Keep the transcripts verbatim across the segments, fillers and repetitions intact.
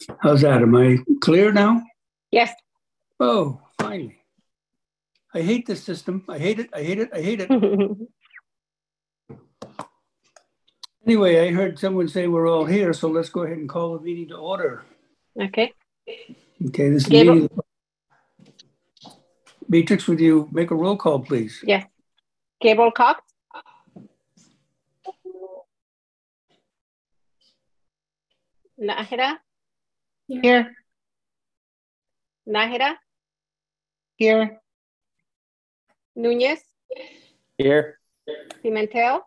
How's that? Am I clear now? Yes. Oh, finally. I hate this system. I hate it. I hate it. I hate it. Anyway, I heard someone say we're all here, so let's go ahead and call the meeting to order. Okay. Okay, this Gabriel? meeting. Beatrix, would you make a roll call, please? Yes. Gabriel Cox? Nahira? Here. Nahira? Here. Nunez? Here. Pimentel?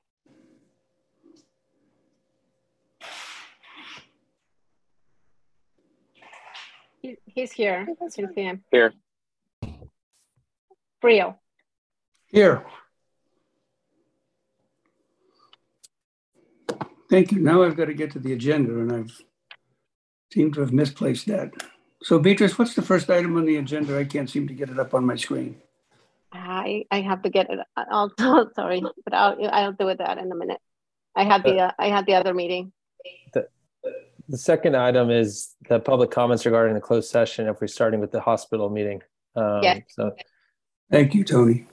He, he's here. I can see him. Here. Frio? Here. Thank you. Now I've got to get to the agenda, and I've seemed to have misplaced that. So, Beatrice, what's the first item on the agenda? I can't seem to get it up on my screen. I I have to get it. I'll sorry, but I'll I'll do it that in a minute. I had the uh, I had the other meeting. The, the second item is the public comments regarding the closed session. If we're starting with the hospital meeting, um, yes. So, thank you, Tony.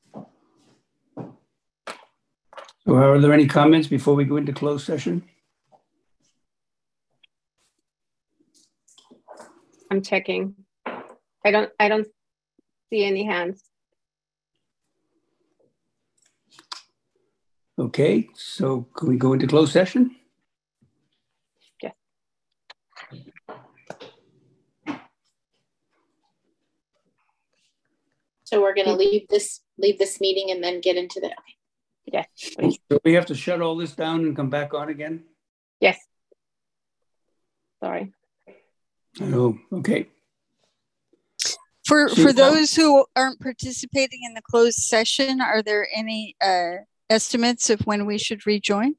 So, are there any comments before we go into closed session? I'm checking. I don't I don't see any hands. Okay, so can we go into closed session? Yes. So we're going to leave this leave this meeting and then get into the. Okay. Yes. Please. So we have to shut all this down and come back on again? Yes. Sorry. Oh, okay. For So- for those who aren't participating in the closed session, are there any uh, estimates of when we should rejoin?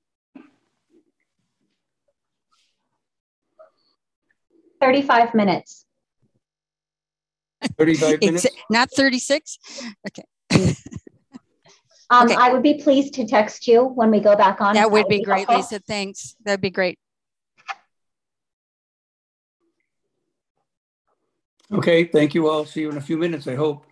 thirty-five minutes. thirty-five minutes? Exa- not thirty-six? Okay. Um, Okay. I would be pleased to text you when we go back on. That would be great, helpful. Lisa. Thanks. That'd be great. Okay, thank you all. See you in a few minutes, I hope.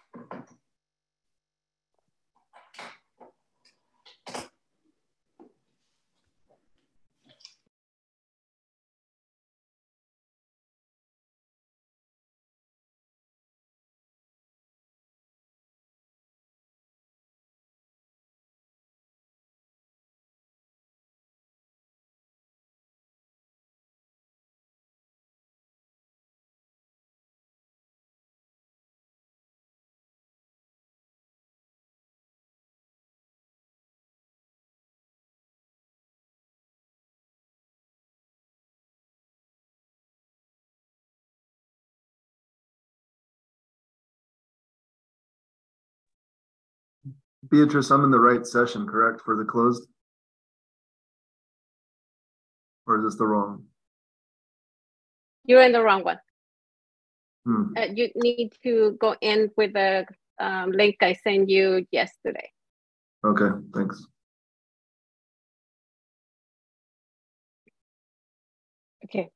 Beatrice, I'm in the right session, correct, for the closed? Or is this the wrong? You're in the wrong one. Hmm. Uh, you need to go in with the um, link I sent you yesterday. Okay, thanks. Okay.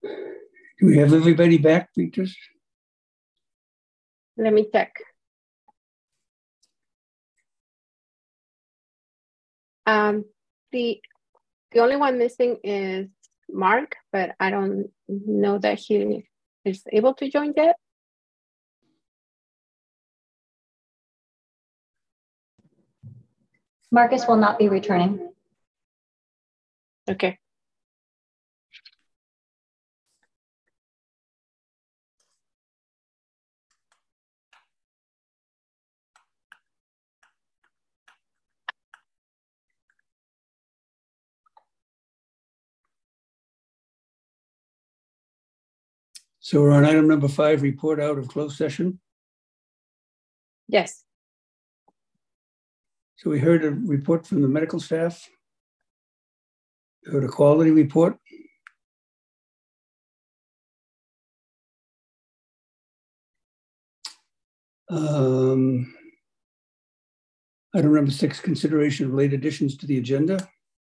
Do we have everybody back, Beatrice? Let me check. Um, the the only one missing is Mark, but I don't know that he is able to join yet. Marcus will not be returning. Okay. So we're on item number five, report out of closed session. Yes. So we heard a report from the medical staff. We heard a quality report. Um, item number six, consideration of late additions to the agenda.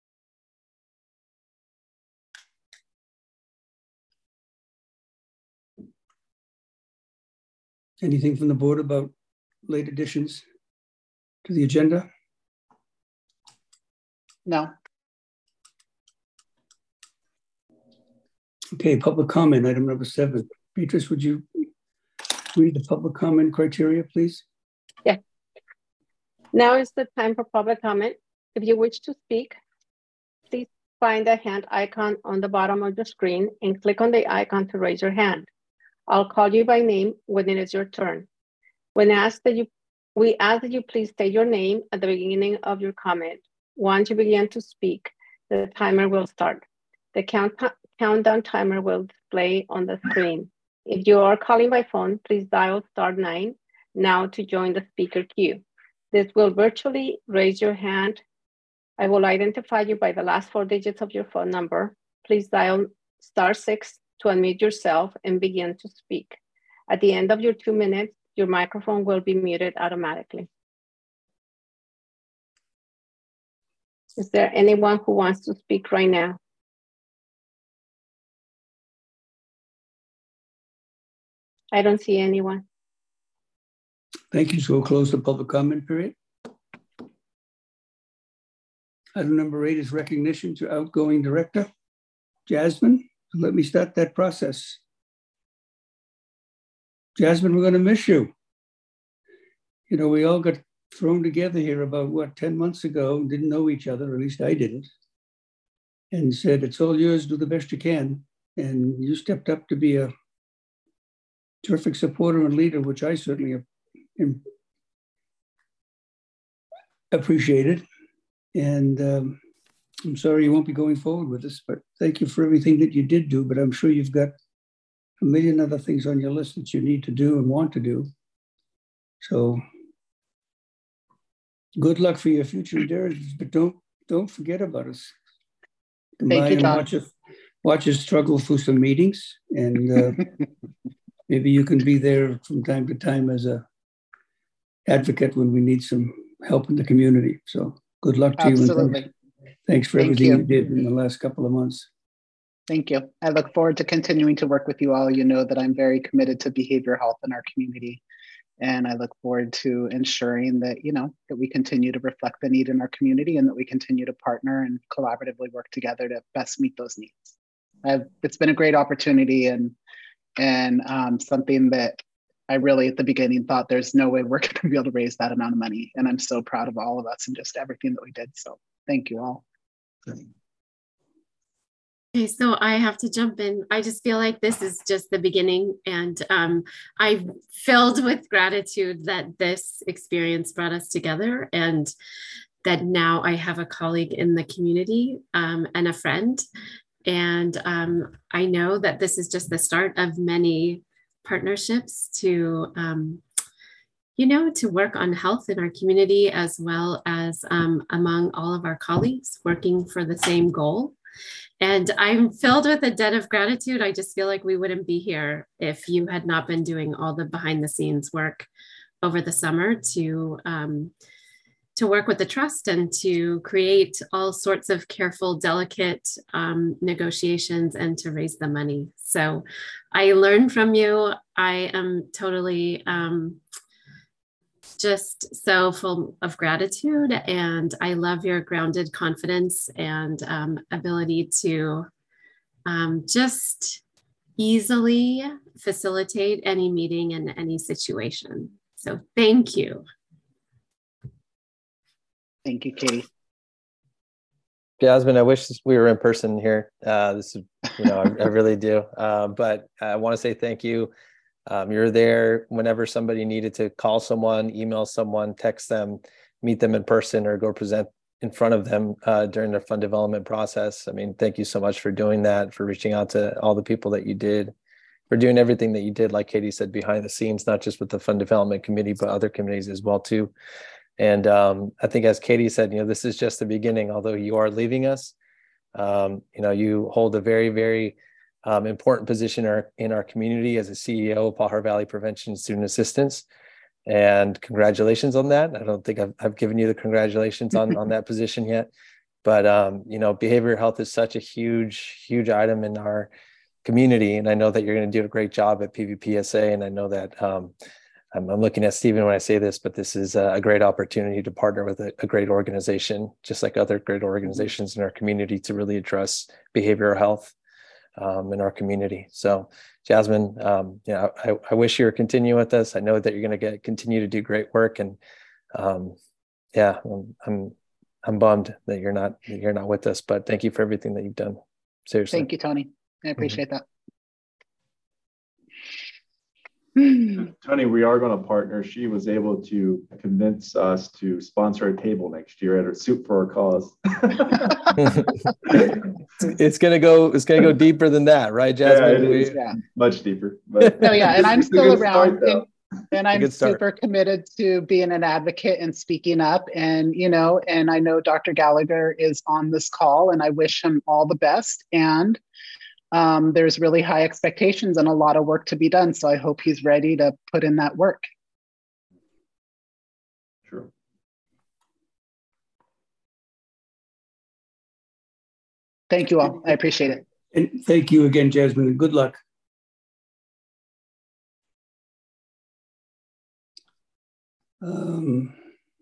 Anything from the board about late additions to the agenda? No. Okay, public comment, item number seven. Beatrice, would you read the public comment criteria, please? Yeah. Now is the time for public comment. If you wish to speak, please find the hand icon on the bottom of the screen and click on the icon to raise your hand. I'll call you by name when it is your turn. When asked that you, we ask that you please state your name at the beginning of your comment. Once you begin to speak, the timer will start. The count, countdown timer will display on the screen. If you are calling by phone, please dial star nine now to join the speaker queue. This will virtually raise your hand. I will identify you by the last four digits of your phone number. Please dial star six to unmute yourself and begin to speak. At the end of your two minutes, your microphone will be muted automatically. Is there anyone who wants to speak right now? I don't see anyone. Thank you. So we'll close the public comment period. Item number eight is recognition to outgoing director, Jasmine. Let me start that process. Jasmine, we're going to miss you. You know, we all got thrown together here about, what, ten months ago, didn't know each other, or at least I didn't, and said, it's all yours, do the best you can. And you stepped up to be a terrific supporter and leader, which I certainly appreciated. And um, I'm sorry you won't be going forward with this, but thank you for everything that you did do. But I'm sure you've got a million other things on your list that you need to do and want to do. So good luck for your future endeavors, but don't don't forget about us. Come Thank by you, and John. watch us, watch us struggle through some meetings, and uh, maybe you can be there from time to time as a advocate when we need some help in the community. So good luck to Absolutely. you. And thanks, thanks for Thank everything you. you did in the last couple of months. Thank you. I look forward to continuing to work with you all. You know that I'm very committed to behavioral health in our community. And I look forward to ensuring that, you know, that we continue to reflect the need in our community and that we continue to partner and collaboratively work together to best meet those needs. I've, it's been a great opportunity and, and um, something that I really at the beginning thought there's no way we're going to be able to raise that amount of money. And I'm so proud of all of us and just everything that we did. So thank you all. Okay, so I have to jump in. I just feel like this is just the beginning, and um, I'm filled with gratitude that this experience brought us together, and that now I have a colleague in the community um, and a friend. And um, I know that this is just the start of many partnerships to, um, you know, to work on health in our community, as well as um, among all of our colleagues working for the same goal. And I'm filled with a debt of gratitude. I just feel like we wouldn't be here if you had not been doing all the behind the scenes work over the summer to, um, to work with the trust and to create all sorts of careful, delicate um, negotiations and to raise the money. So I learned from you. I am totally um, just so full of gratitude, and I love your grounded confidence and um, ability to um, just easily facilitate any meeting in any situation. So thank you. Thank you, Katie. Jasmine, I wish we were in person here. Uh, this is, you know, I, I really do. Uh, but I want to say thank you. Um, you're there whenever somebody needed to call someone, email someone, text them, meet them in person, or go present in front of them uh, during their fund development process. I mean, thank you so much for doing that, for reaching out to all the people that you did, for doing everything that you did, like Katie said, behind the scenes, not just with the fund development committee, but other committees as well too. And um, I think, as Katie said, you know, this is just the beginning. Although you are leaving us, um, you know, you hold a very, very um, important position in our, in our community as a C E O of Pajaro Valley Prevention Student Assistance. And congratulations on that. I don't think I've, I've given you the congratulations on, on that position yet. But, um, you know, behavioral health is such a huge, huge item in our community. And I know that you're going to do a great job at P V P S A. And I know that um, I'm, I'm looking at Stephen when I say this, but this is a great opportunity to partner with a, a great organization, just like other great organizations in our community, to really address behavioral health um, in our community. So Jasmine, um, you know, I, I wish you were continuing with us. I know that you're going to get continue to do great work, and um, yeah, I'm, I'm I'm bummed that you're not you're not with us. But thank you for everything that you've done. Seriously, thank you, Tony. I appreciate mm-hmm. that. Tony, we are going to partner. She was able to convince us to sponsor a table next year at her Soup for a Cause. It's going to go. It's going to go deeper than that, right, Jasmine? Yeah, it is. We, yeah. Much deeper. But no, yeah, and I'm still around, start, and, and I'm super start. committed to being an advocate and speaking up. And you know, and I know Doctor Gallagher is on this call, and I wish him all the best. And Um, there's really high expectations and a lot of work to be done. So I hope he's ready to put in that work. Sure. Thank you all. I appreciate it. And thank you again, Jasmine. Good luck. Um,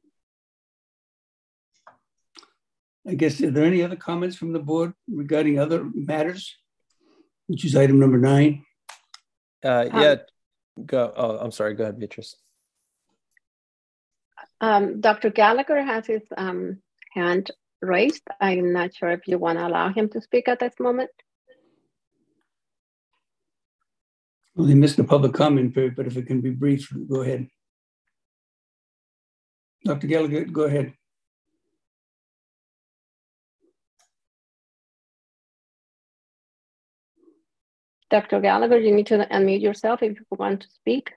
I guess, are there any other comments from the board regarding other matters? Which is item number nine. Uh, yeah, um, go. Oh, I'm sorry. Go ahead, Beatrice. Um, Doctor Gallagher has his um, hand raised. I'm not sure if you want to allow him to speak at this moment. Well, he missed the public comment period, but if it can be brief, go ahead. Doctor Gallagher, go ahead. Doctor Gallagher, you need to unmute yourself if you want to speak.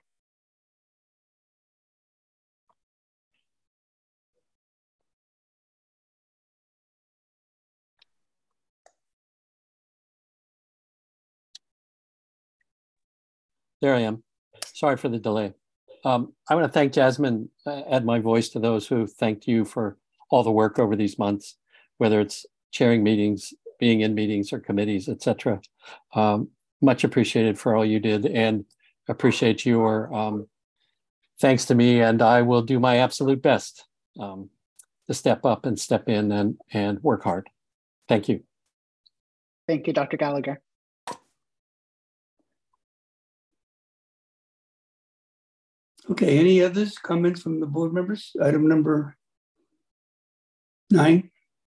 There I am. Sorry for the delay. Um, I want to thank Jasmine, uh, add my voice to those who thanked you for all the work over these months, whether it's chairing meetings, being in meetings or committees, et cetera. Um, much appreciated for all you did, and appreciate your um, thanks to me, and I will do my absolute best um, to step up and step in and, and work hard. Thank you. Thank you, Doctor Gallagher. Okay, any others, comments from the board members? Item number nine.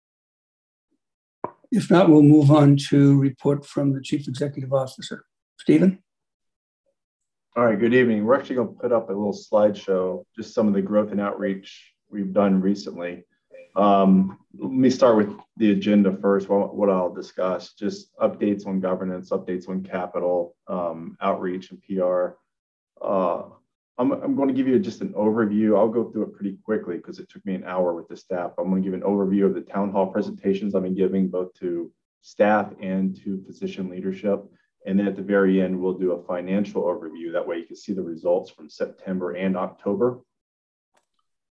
If not, we'll move on to report from the Chief Executive Officer. Stephen? All right, good evening. We're actually going to put up a little slideshow, just some of the growth and outreach we've done recently. Um, let me start with the agenda first, what I'll discuss, just updates on governance, updates on capital, um, outreach and P R. Uh, I'm, I'm going to give you just an overview. I'll go through it pretty quickly because it took me an hour with the staff. I'm going to give an overview of the town hall presentations I've been giving both to staff and to physician leadership. And then at the very end, we'll do a financial overview. That way you can see the results from September and October.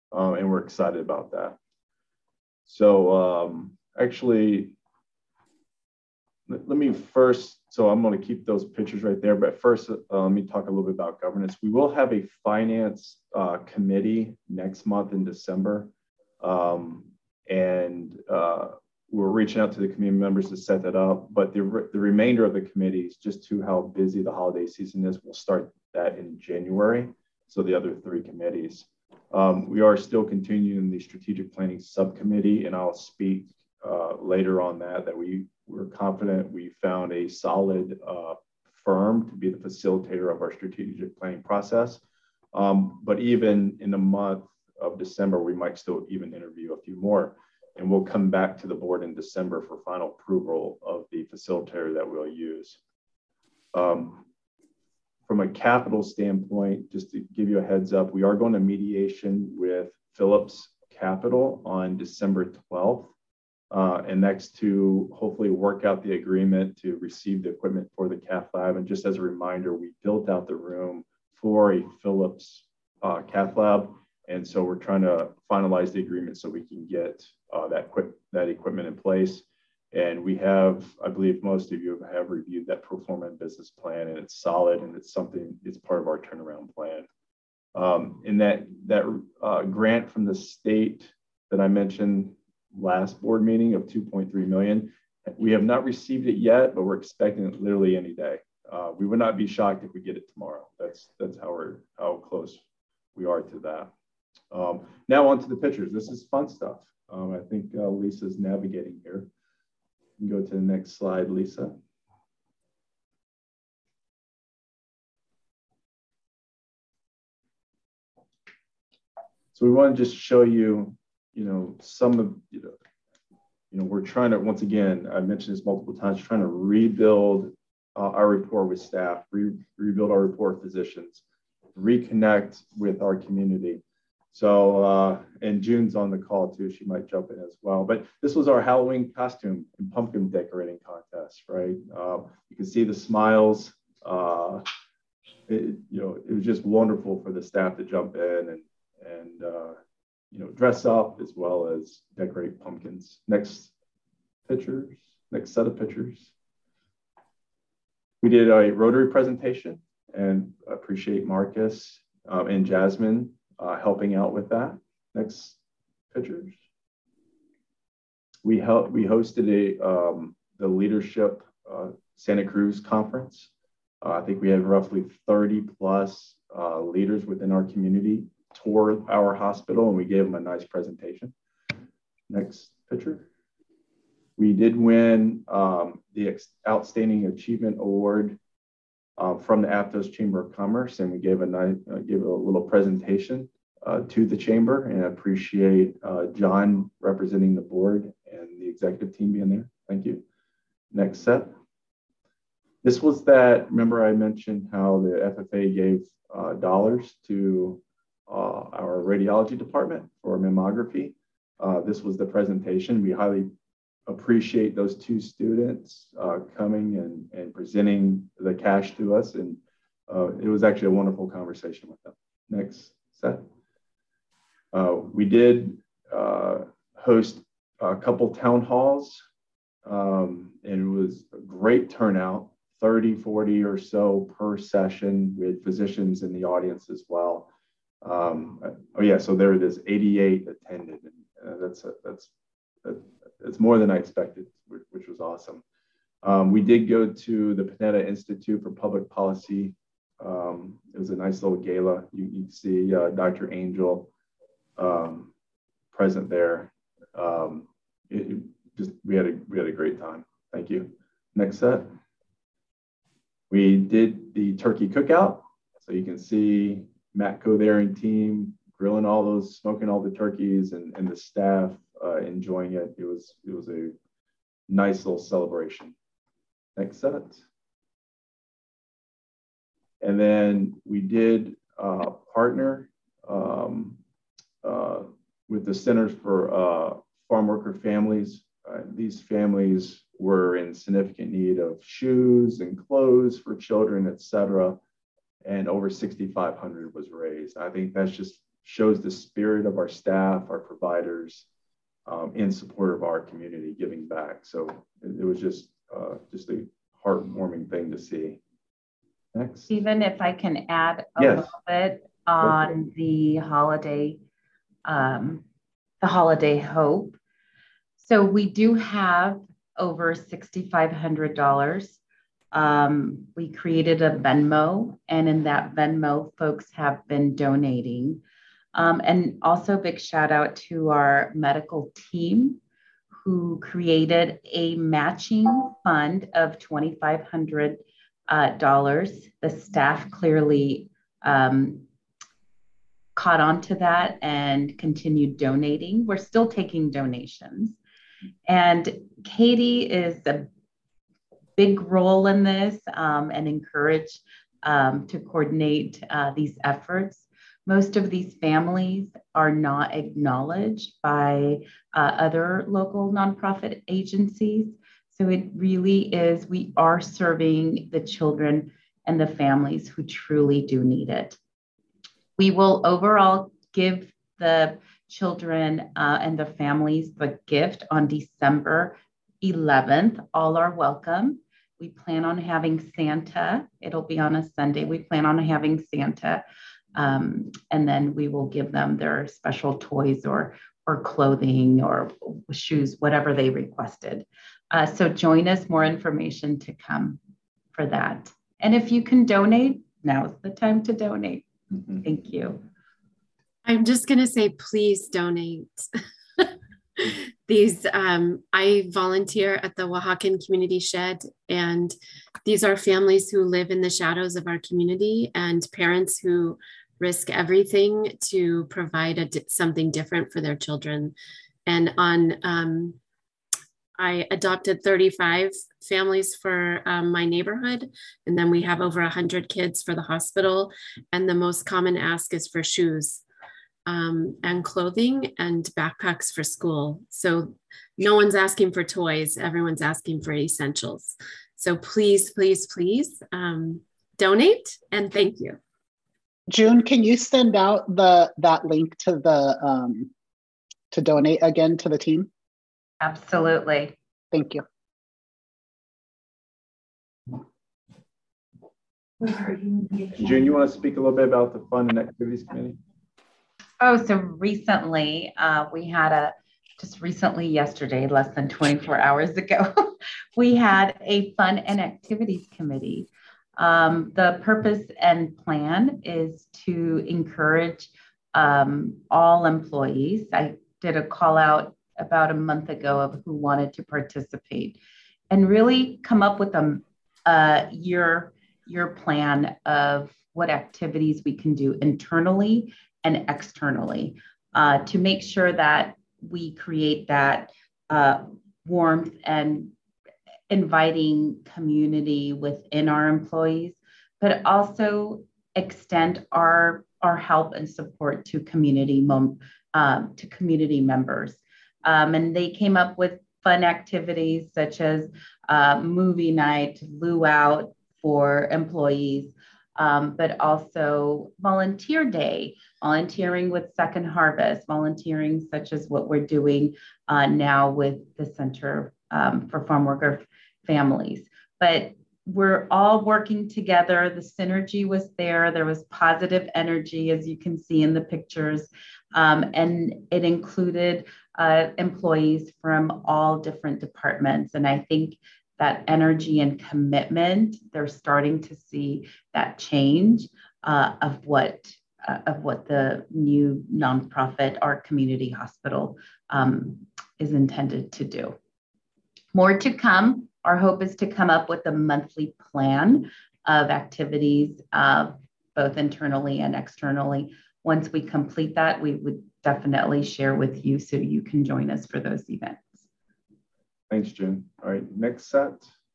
um, and we're excited about that. So um, actually, let, let me first, so I'm going to keep those pictures right there, but first, uh, let me talk a little bit about governance. We will have a finance uh, committee next month in December, um, and uh, we're reaching out to the community members to set that up, but the, re the remainder of the committees, just to how busy the holiday season is, we'll start that in January. So the other three committees. Um, we are still continuing the strategic planning subcommittee, and I'll speak uh, later on that, that we, we're confident we found a solid uh, firm to be the facilitator of our strategic planning process. Um, but even in the month of December, we might still even interview a few more. And we'll come back to the board in December for final approval of the facilitator that we'll use. Um, from a capital standpoint, just to give you a heads up, we are going to mediation with Phillips Capital on December twelfth. Uh, and next to hopefully work out the agreement to receive the equipment for the cath lab. And just as a reminder, we built out the room for a Phillips uh, cath lab. And so we're trying to finalize the agreement so we can get uh, that, equip that equipment in place. And we have, I believe most of you have reviewed that pro forma business plan, and it's solid, and it's something, it's part of our turnaround plan. Um, and that, that uh, grant from the state that I mentioned last board meeting of two point three million, we have not received it yet, but we're expecting it literally any day. Uh, we would not be shocked if we get it tomorrow. That's, that's how we're, how close we are to that. Um, now on to the pictures. This is fun stuff. Um, I think uh, Lisa's navigating here. You can go to the next slide, Lisa. So we want to just show you, you know, some of, you know, you know, we're trying to, once again, I mentioned this multiple times, trying to rebuild uh, our rapport with staff, re rebuild our rapport with physicians, reconnect with our community. So, uh, and June's on the call too. She might jump in as well. But this was our Halloween costume and pumpkin decorating contest, right? Uh, you can see the smiles. Uh, it, you know, it was just wonderful for the staff to jump in and, and uh, you know, dress up as well as decorate pumpkins. Next pictures, next set of pictures. We did a Rotary presentation, and I appreciate Marcus um, and Jasmine Uh, helping out with that. Next pictures. We helped. We hosted a um, the leadership uh, Santa Cruz conference. Uh, I think we had roughly thirty plus uh, leaders within our community tour our hospital, and we gave them a nice presentation. Next picture. We did win um, the Outstanding Achievement Award Uh, from the Aptos Chamber of Commerce, and we gave a nice, uh, gave a little presentation uh, to the chamber, and I appreciate uh, John representing the board and the executive team being there. Thank you. Next set. This was that, remember I mentioned how the F F A gave uh, dollars to uh, our radiology department for mammography. Uh, this was the presentation. We highly appreciate those two students uh, coming and, and presenting the cash to us. And uh, it was actually a wonderful conversation with them. Next set. Uh, we did uh, host a couple town halls, um, and it was a great turnout, thirty, forty or so per session, with physicians in the audience as well. Um, oh yeah, so there it is, eighty-eight attended. And, uh, that's, a, that's, a, It's more than I expected, which, which was awesome. Um, we did go to the Panetta Institute for Public Policy. Um, it was a nice little gala. You, you can see uh, Doctor Angel um, present there. Um, it, it just we had a we had a great time. Thank you. Next set. We did the turkey cookout, so you can see Matco there and team grilling all those, smoking all the turkeys, and, and the staff uh, enjoying it. It was, it was a nice little celebration. Next set. And then we did uh, partner um, uh, with the Centers for uh, Farm Worker Families. Uh, these families were in significant need of shoes and clothes for children, et cetera. And over sixty-five hundred was raised. I think that's just shows the spirit of our staff, our providers, um, in support of our community giving back. So it, it was just, uh, just a heartwarming thing to see. Next. Even if I can add a yes. little bit on the holiday, um, the holiday hope. So we do have over six thousand five hundred dollars. Um, we created a Venmo, and in that Venmo, folks have been donating. Um, and also big shout out to our medical team who created a matching fund of two thousand five hundred dollars. Uh, the staff clearly um, caught on to that and continued donating. We're still taking donations. And Katie is a big role in this um, and encourage um, to coordinate uh, these efforts. Most of these families are not acknowledged by uh, other local nonprofit agencies. So it really is, we are serving the children and the families who truly do need it. We will overall give the children uh, and the families the gift on December eleventh. All are welcome. We plan on having Santa. It'll be on a Sunday. We plan on having Santa. Um, and then we will give them their special toys or, or clothing or shoes, whatever they requested. Uh, so join us, more information to come for that. And if you can donate, now's the time to donate. Mm-hmm. Thank you. I'm just going to say, please donate. These, um, I volunteer at the Oaxacan Community Shed, and these are families who live in the shadows of our community and parents who risk everything to provide a, something different for their children. And on, um, I adopted thirty-five families for um, my neighborhood, and then we have over one hundred kids for the hospital. And the most common ask is for shoes. Um, and clothing and backpacks for school. So no one's asking for toys, everyone's asking for essentials. So please, please, please um, donate, and thank you. June, can you send out the that link to the um, to donate again to the team? Absolutely. Thank you. June, you want to speak a little bit about the Fun and Activities Committee? Oh, so recently uh, we had a, just recently yesterday, less than twenty-four hours ago, we had a Fun and Activities Committee. Um, the purpose and plan is to encourage um, all employees. I did a call out about a month ago of who wanted to participate and really come up with a, a year, year plan of what activities we can do internally and externally uh, to make sure that we create that uh, warmth and inviting community within our employees, but also extend our, our help and support to community, mom, um, to community members. Um, and they came up with fun activities such as uh, movie night, luau for employees, Um, but also volunteer day, volunteering with Second Harvest, volunteering such as what we're doing uh, now with the Center um, for Farm Worker Families. But we're all working together. The synergy was there. There was positive energy, as you can see in the pictures. Um, and it included uh, employees from all different departments. And I think that energy and commitment, they're starting to see that change uh, of what uh, of what the new nonprofit, our community hospital, um, is intended to do. More to come. Our hope is to come up with a monthly plan of activities, uh, both internally and externally. Once we complete that, we would definitely share with you so you can join us for those events. Thanks, June. All right, next set.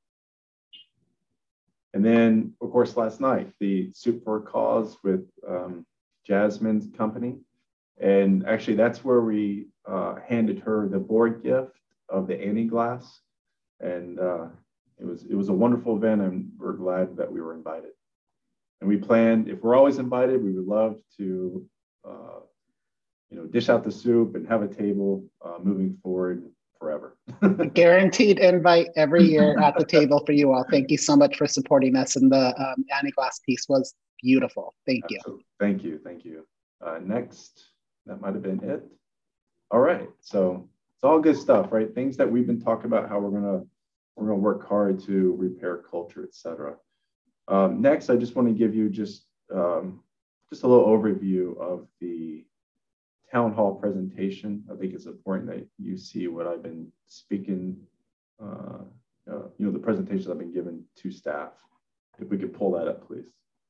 And then, of course, last night, the Soup for a Cause with um, Jasmine's company. And actually, that's where we uh, handed her the board gift of the Annie glass. And uh, it was it was a wonderful event, and we're glad that we were invited. And we planned, if we're always invited, we would love to uh, you know, dish out the soup and have a table uh, moving forward forever. Guaranteed invite every year at the table for you all. Thank you so much for supporting us. And the um, Annie Glass piece was beautiful. Thank you. Absolutely. Thank you. Thank you. Uh, next, that might have been it. All right. So it's all good stuff, right? Things that we've been talking about, how we're going to we're going to work hard to repair culture, et cetera. Um, next, I just want to give you just, um, just a little overview of the town hall presentation. I think it's important that you see what I've been speaking, uh, uh, you know, the presentations I've been given to staff. If we could pull that up, please.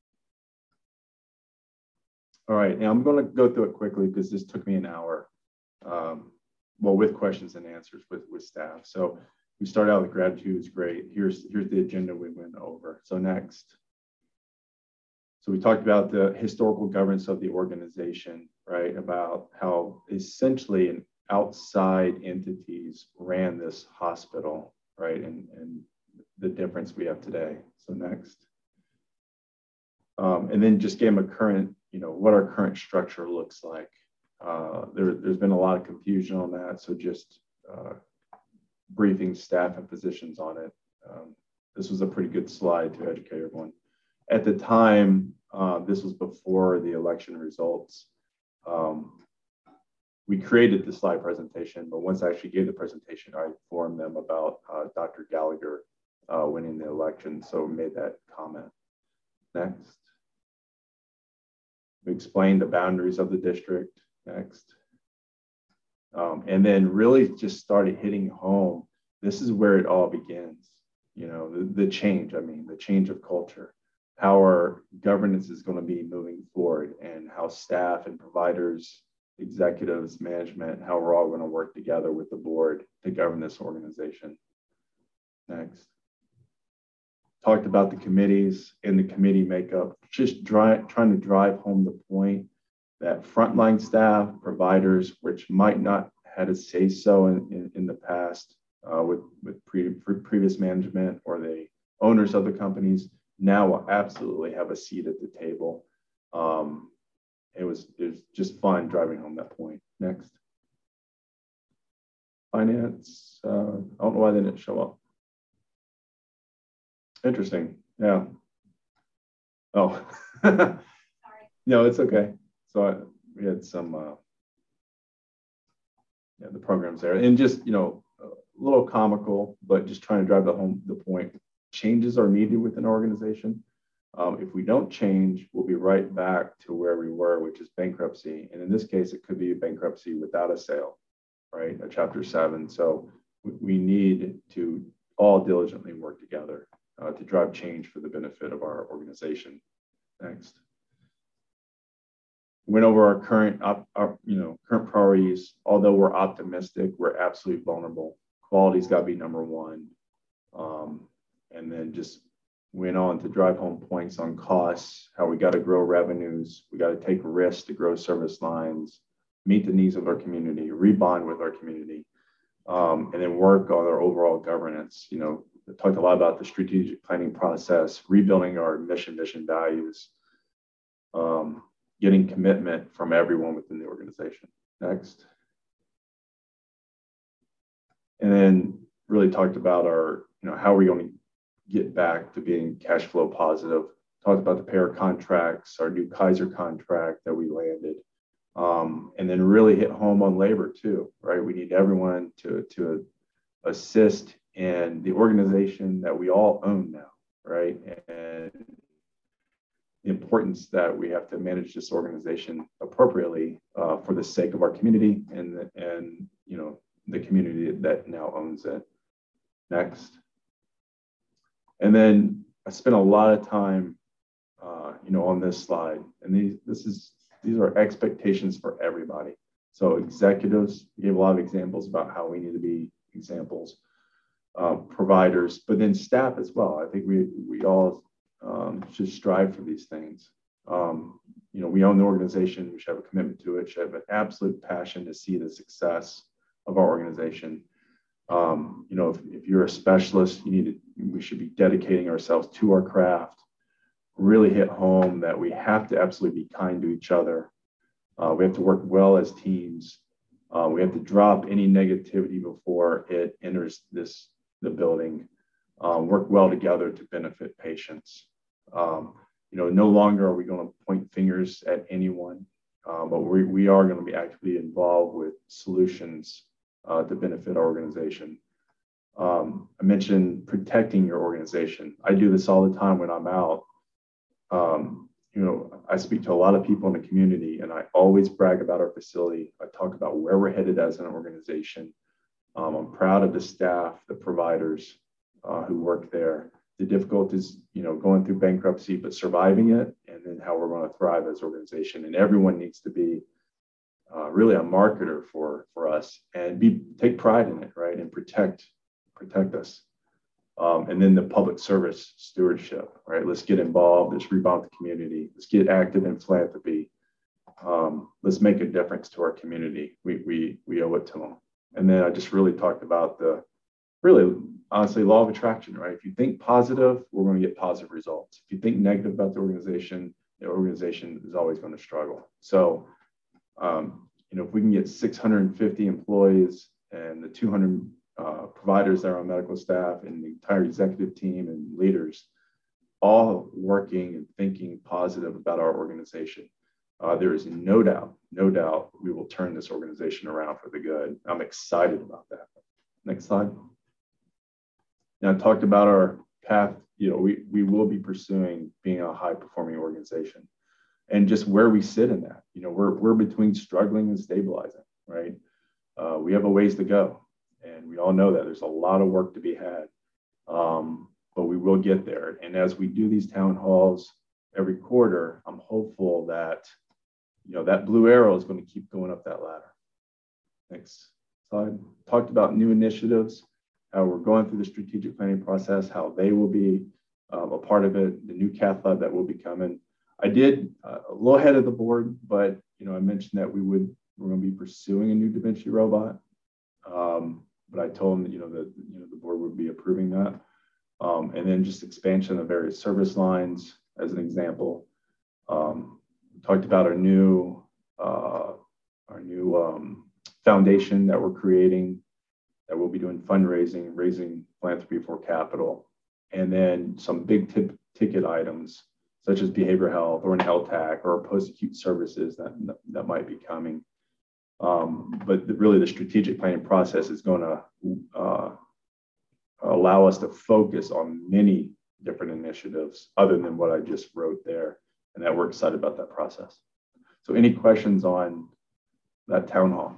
All right, now I'm going to go through it quickly because this took me an hour, um, well, with questions and answers with, with staff. So we start out with gratitude is great. Here's, here's the agenda we went over. So next. So we talked about the historical governance of the organization, right? About how essentially an outside entities ran this hospital, right? And, and the difference we have today. So next. Um, and then just gave them a current, you know, what our current structure looks like. Uh, there, there's been a lot of confusion on that. So just uh, briefing staff and physicians on it. Um, this was a pretty good slide to educate everyone. At the time, uh, this was before the election results. Um, we created the slide presentation, but once I actually gave the presentation, I informed them about uh, Doctor Gallagher uh, winning the election. So we made that comment. Next. We explained the boundaries of the district. Next. Um, and then really just started hitting home. This is where it all begins. You know, the, the change, I mean, the change of culture, how our governance is going to be moving forward, and how staff and providers, executives, management, how we're all going to work together with the board to govern this organization. Next. Talked about the committees and the committee makeup, just dry, trying to drive home the point that frontline staff, providers, which might not had a say so in, in, in the past uh, with, with pre, pre, previous management or the owners of the companies, now will absolutely have a seat at the table. Um, it was, it was just fun driving home that point. Next. Finance, uh, I don't know why they didn't show up. Interesting, yeah. Oh, sorry. No, it's okay. So I, we had some, uh, yeah, the programs there, and just, you know, a little comical, but just trying to drive the home the point. Changes are needed within an organization. Um, if we don't change, we'll be right back to where we were, which is bankruptcy. And in this case, it could be a bankruptcy without a sale, right? A chapter seven. So we, we need to all diligently work together uh, to drive change for the benefit of our organization. Next. Went over our current, op, our, you know, current priorities. Although we're optimistic, we're absolutely vulnerable. Quality's got to be number one. Um, and then just went on to drive home points on costs, how we got to grow revenues, we got to take risks to grow service lines, meet the needs of our community, rebond with our community, um, and then work on our overall governance. You know, we talked a lot about the strategic planning process, rebuilding our mission, mission values, um, getting commitment from everyone within the organization. Next. And then really talked about our, you know, how are we going to get back to being cash flow positive. Talked about the payer contracts, our new Kaiser contract that we landed, um, and then really hit home on labor too, right? We need everyone to, to assist in the organization that we all own now, right? And the importance that we have to manage this organization appropriately uh, for the sake of our community and, and you know, the community that now owns it. Next. And then I spent a lot of time, uh, you know, on this slide, and these, this is, these are expectations for everybody. So executives, we gave a lot of examples about how we need to be examples, uh, providers, but then staff as well. I think we, we all um, should strive for these things. Um, you know, we own the organization, we should have a commitment to it, should have an absolute passion to see the success of our organization. Um, you know, if, if you're a specialist, you need to, we should be dedicating ourselves to our craft, really hit home that we have to absolutely be kind to each other. Uh, we have to work well as teams. Uh, we have to drop any negativity before it enters this the building. Um, work well together to benefit patients. Um, you know, no longer are we going to point fingers at anyone, uh, but we, we are going to be actively involved with solutions uh, to benefit our organization. Um, I mentioned protecting your organization. I do this all the time when I'm out. Um, you know, I speak to a lot of people in the community, and I always brag about our facility. I talk about where we're headed as an organization. Um, I'm proud of the staff, the providers uh, who work there. The difficulties, you know, going through bankruptcy, but surviving it, and then how we're going to thrive as an organization. And everyone needs to be uh, really a marketer for for us and be take pride in it, right, and protect protect us. Um, and then the public service stewardship, right? Let's get involved. Let's rebound the community. Let's get active in philanthropy. Um, let's make a difference to our community. We we we owe it to them. And then I just really talked about the really honestly law of attraction, right? If you think positive, we're going to get positive results. If you think negative about the organization, the organization is always going to struggle. So, um, you know, if we can get six hundred fifty employees and the two hundred uh, providers that are on medical staff and the entire executive team and leaders all working and thinking positive about our organization, uh, there is no doubt, no doubt we will turn this organization around for the good. I'm excited about that. Next slide. Now, I talked about our path. You know, we, we will be pursuing being a high performing organization and just where we sit in that. You know, we're, we're between struggling and stabilizing, right? Uh, we have a ways to go. And we all know that there's a lot of work to be had, um, but we will get there. And as we do these town halls every quarter, I'm hopeful that, you know, that blue arrow is going to keep going up that ladder. Next slide. Talked about new initiatives, how we're going through the strategic planning process, how they will be uh, a part of it, the new cath lab that will be coming. I did uh, a little ahead of the board, but, you know, I mentioned that we would, we're going to be pursuing a new Da Vinci robot. Um, but I told them that, you know, that, you know, the board would be approving that. Um, and then just expansion of various service lines as an example. Um, we talked about our new, uh, our new um, foundation that we're creating, that we'll be doing fundraising, raising philanthropy for capital, and then some big tip, ticket items such as behavioral health or an L TAC or post-acute services that, that might be coming. Um, but the, really the strategic planning process is going to uh, allow us to focus on many different initiatives other than what I just wrote there, and that we're excited about that process. So any questions on that town hall?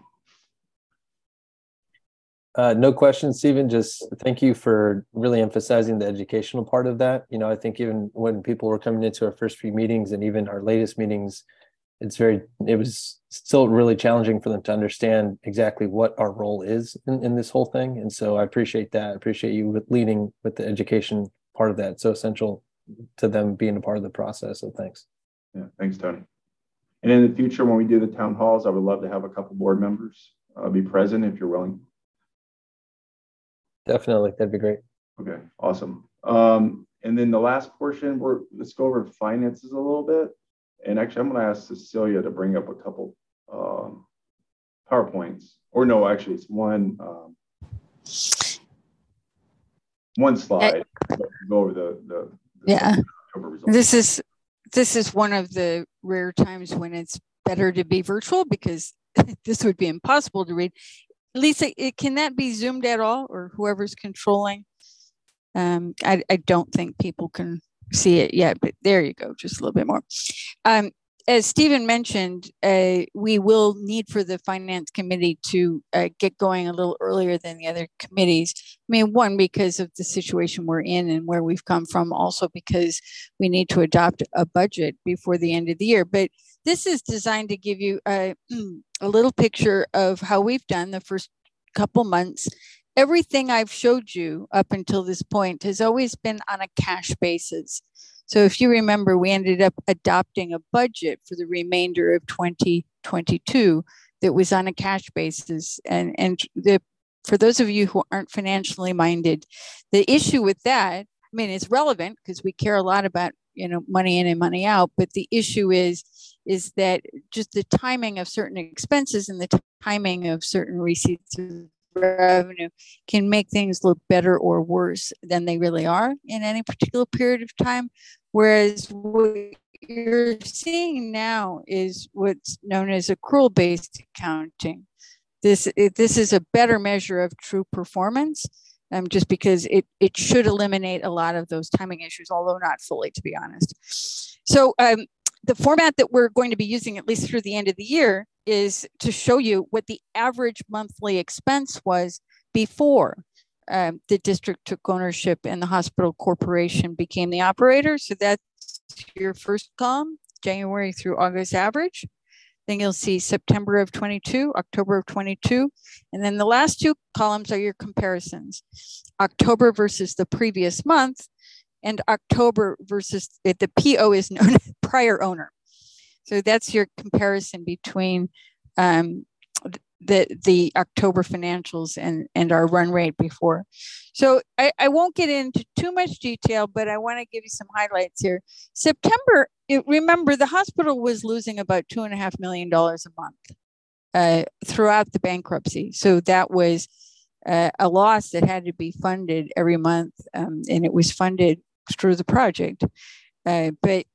Uh, no questions, Stephen. Just thank you for really emphasizing the educational part of that. You know, I think even when people were coming into our first few meetings and even our latest meetings, it's very, it was still really challenging for them to understand exactly what our role is in, in this whole thing. And so I appreciate that. I appreciate you with leading with the education part of that. It's so essential to them being a part of the process. So thanks. Yeah, thanks, Tony. And in the future, when we do the town halls, I would love to have a couple board members uh, be present if you're willing. Definitely, that'd be great. Okay, awesome. Um, and then the last portion, we're let's go over finances a little bit. And actually, I'm going to ask Cecilia to bring up a couple um, PowerPoints. Or no, actually, it's one um, one slide. Uh, go over the the, the yeah. This is this is one of the rare times when it's better to be virtual because this would be impossible to read. Lisa, it, can that be zoomed at all, or whoever's controlling? Um, I, I don't think people can see it yet, but there you go, just a little bit more. Um, as Stephen mentioned, uh, we will need for the finance committee to uh, get going a little earlier than the other committees. I mean, one, because of the situation we're in and where we've come from, also because we need to adopt a budget before the end of the year. But this is designed to give you a, a little picture of how we've done the first couple months. Everything I've showed you up until this point has always been on a cash basis. So if you remember, we ended up adopting a budget for the remainder of twenty twenty-two that was on a cash basis. And, and the, for those of you who aren't financially minded, the issue with that, I mean, it's relevant because we care a lot about, you know, money in and money out. But the issue is is that just the timing of certain expenses and the timing of certain receipts of revenue can make things look better or worse than they really are in any particular period of time. Whereas what you're seeing now is what's known as accrual-based accounting. This, this is a better measure of true performance, um, just because it, it should eliminate a lot of those timing issues, although not fully, to be honest. So um, the format that we're going to be using, at least through the end of the year, is to show you what the average monthly expense was before um, the district took ownership and the hospital corporation became the operator. So that's your first column, January through August average. Then you'll see September of twenty-two, October of twenty-two. And then the last two columns are your comparisons. October versus the previous month, and October versus, the P O is known as prior owner. So that's your comparison between um, the the October financials and, and our run rate before. So I, I won't get into too much detail, but I want to give you some highlights here. September, it, remember the hospital was losing about two and a half million dollars a month uh, throughout the bankruptcy. So that was uh, a loss that had to be funded every month, um, and it was funded through the project. Uh, but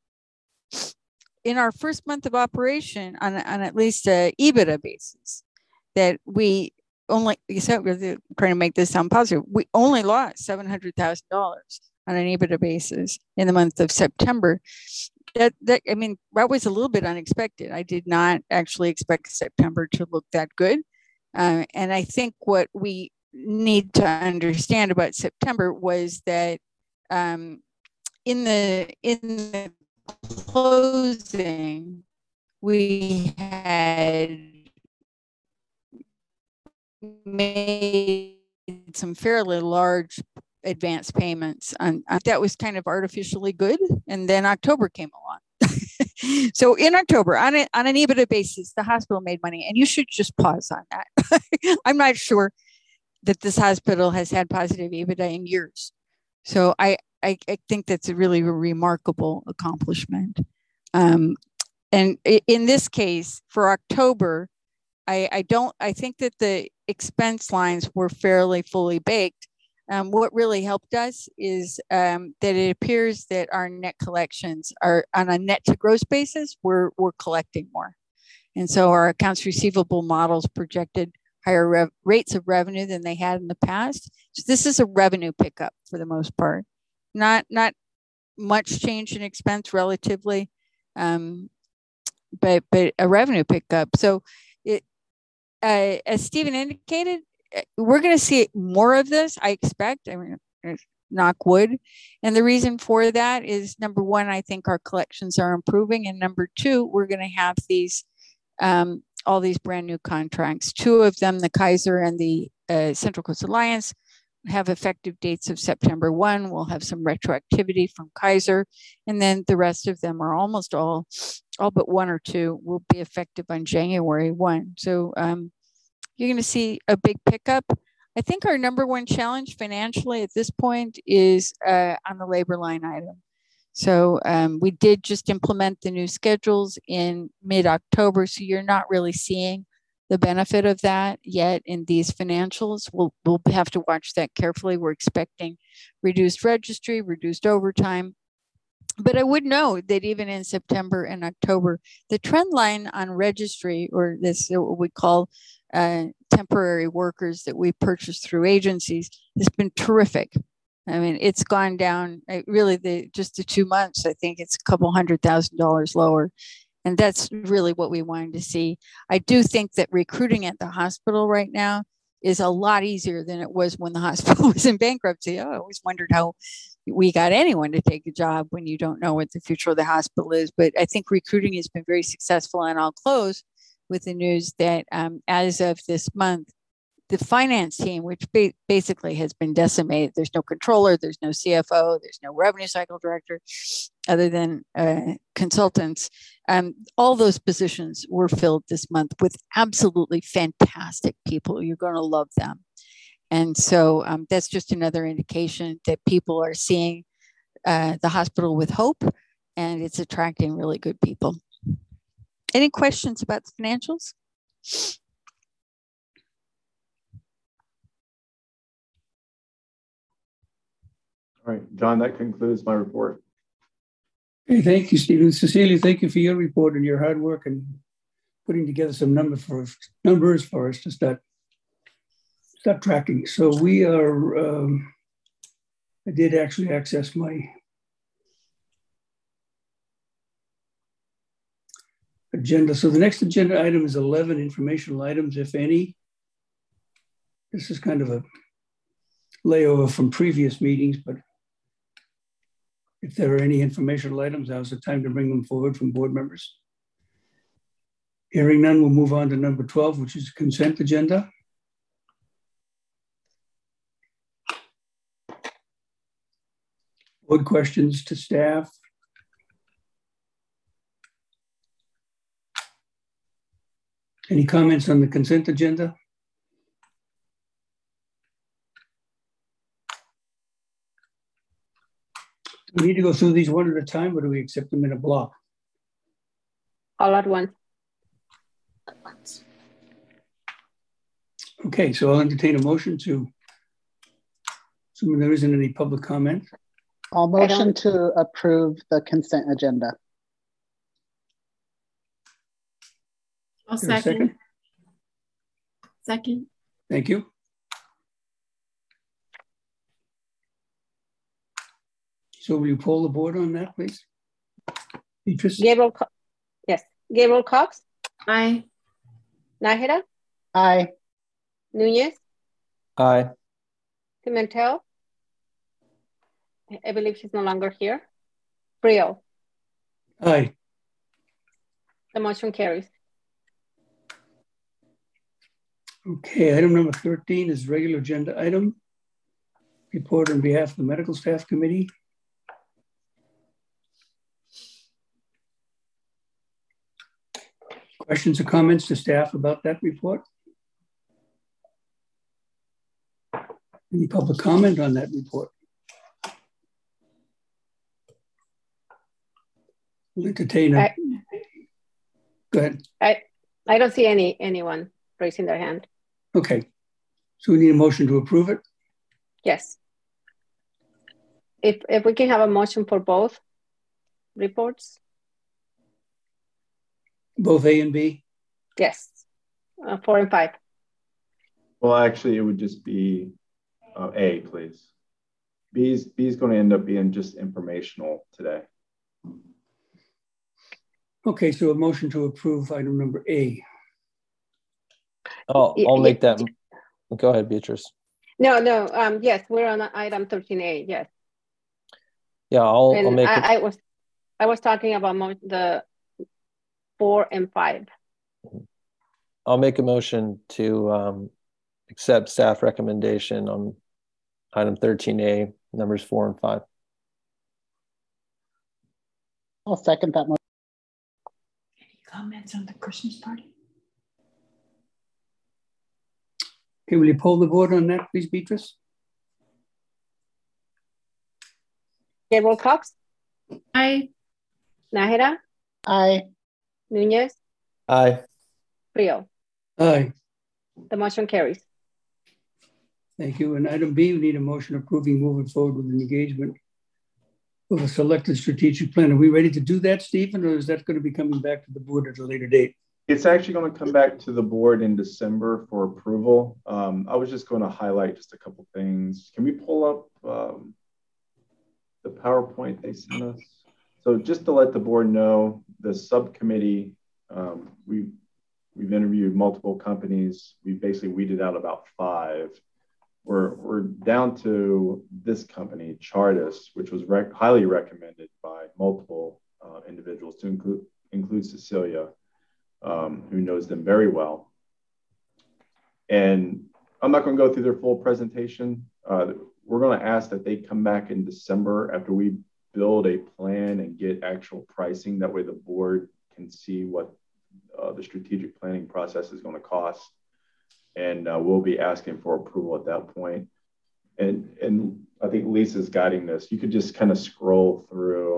in our first month of operation, on, on at least a EBITDA basis, that we only, except we're trying to make this sound positive, we only lost seven hundred thousand dollars on an EBITDA basis in the month of September. That, that, I mean, that was a little bit unexpected. I did not actually expect September to look that good. Uh, and I think what we need to understand about September was that um, in the, in the closing, we had made some fairly large advance payments on, on that was kind of artificially good, and then October came along. So in October, on, a, on an EBITDA basis, the hospital made money, and you should just pause on that. I'm not sure that this hospital has had positive EBITDA in years, so I I, I think that's a really remarkable accomplishment. Um, and in this case, for October, I, I don't, I think that the expense lines were fairly fully baked. Um, what really helped us is um, that it appears that our net collections are on a net to gross basis, we're, we're collecting more. And so our accounts receivable models projected higher rev- rates of revenue than they had in the past. So this is a revenue pickup for the most part. Not not much change in expense relatively, um, but but a revenue pickup. So it, uh, as Stephen indicated, we're going to see more of this, I expect. I mean, knock wood. And the reason for that is, number one, I think our collections are improving, and number two, we're going to have these um, all these brand new contracts. Two of them, the Kaiser and the uh, Central Coast Alliance, have effective dates of September first. We'll have some retroactivity from Kaiser, and then the rest of them are almost all, all but one or two will be effective on January first. So um, you're going to see a big pickup. I think our number one challenge financially at this point is uh, on the labor line item. So um, we did just implement the new schedules in mid-October, so you're not really seeing the benefit of that yet in these financials. We'll, we'll have to watch that carefully. We're expecting reduced registry, reduced overtime. But I would note that even in September and October, the trend line on registry, or this what we call uh, temporary workers that we purchase through agencies, has been terrific. I mean, it's gone down, really, the just the two months, I think it's a couple hundred thousand dollars lower. And that's really what we wanted to see. I do think that recruiting at the hospital right now is a lot easier than it was when the hospital was in bankruptcy. I always wondered how we got anyone to take a job when you don't know what the future of the hospital is. But I think recruiting has been very successful. And I'll close with the news that um, as of this month, the finance team, which ba- basically has been decimated, there's no controller, there's no C F O, there's no revenue cycle director, other than uh, consultants. Um, all those positions were filled this month with absolutely fantastic people. You're going to love them. And so um, that's just another indication that people are seeing uh, the hospital with hope, and it's attracting really good people. Any questions about the financials? All right, John, that concludes my report. Hey, thank you, Stephen. Cecilia, thank you for your report and your hard work and putting together some number for, numbers for us to start, start tracking. So we are, um, I did actually access my agenda. So the next agenda item is eleven informational items, if any. This is kind of a layover from previous meetings, but if there are any informational items, now's the time to bring them forward from board members. Hearing none, we'll move on to number twelve, which is consent agenda. Board questions to staff. Any comments on the consent agenda? Do we need to go through these one at a time, or do we accept them in a block? All at once. At once. Okay, so I'll entertain a motion to, assuming there isn't any public comment. I'll motion to approve the consent agenda. I'll Is there a second. second? Second. Thank you. So will you poll the board on that, please? Beatrice? Gabriel, Co- yes. Gabriel Cox, Aye. Nájera, Aye. Núñez, Aye. Pimentel. I believe she's no longer here. Brio. Aye. The motion carries. Okay, item number thirteen is regular agenda item. Report on behalf of the Medical Staff Committee. Questions or comments to staff about that report? Any public comment on that report? We'll entertain a, I, go ahead. I, I don't see any anyone raising their hand. Okay, so we need a motion to approve it? Yes. If, if we can have a motion for both reports. Both A and B? Yes, uh, four and five. Well, actually, it would just be uh, A, please. B's, B's going to end up being just informational today. Okay, so a motion to approve item number A. I'll, I'll make that. Go ahead, Beatrice. No, no, um, yes, we're on item thirteen A, yes. Yeah, I'll, and I'll make I, it. I was I was talking about mo the four and five. I'll make a motion to um, accept staff recommendation on item thirteen A, numbers four and five. I'll second that motion. Any comments on the Christmas party? Okay, will you poll the board on that, please, Beatrice? Gabriel Cox? Aye. Nájera? Aye. Núñez? Aye. Brio? Aye. The motion carries. Thank you. And item B, we need a motion approving moving forward with an engagement of a selected strategic plan. Are we ready to do that, Stephen, or is that going to be coming back to the board at a later date? It's actually going to come back to the board in December for approval. Um, I was just going to highlight just a couple things. Can we pull up um, the PowerPoint they sent us? So just to let the board know, the subcommittee, um, we, we've interviewed multiple companies. We basically weeded out about five. We're, we're down to this company, Chartis, which was rec highly recommended by multiple uh, individuals, to include, include Cecilia, um, who knows them very well. And I'm not going to go through their full presentation. Uh, we're going to ask that they come back in December after we build a plan and get actual pricing. That way the board can see what uh, the strategic planning process is going to cost. And uh, we'll be asking for approval at that point. And, and I think Lisa's guiding this. You could just kind of scroll through.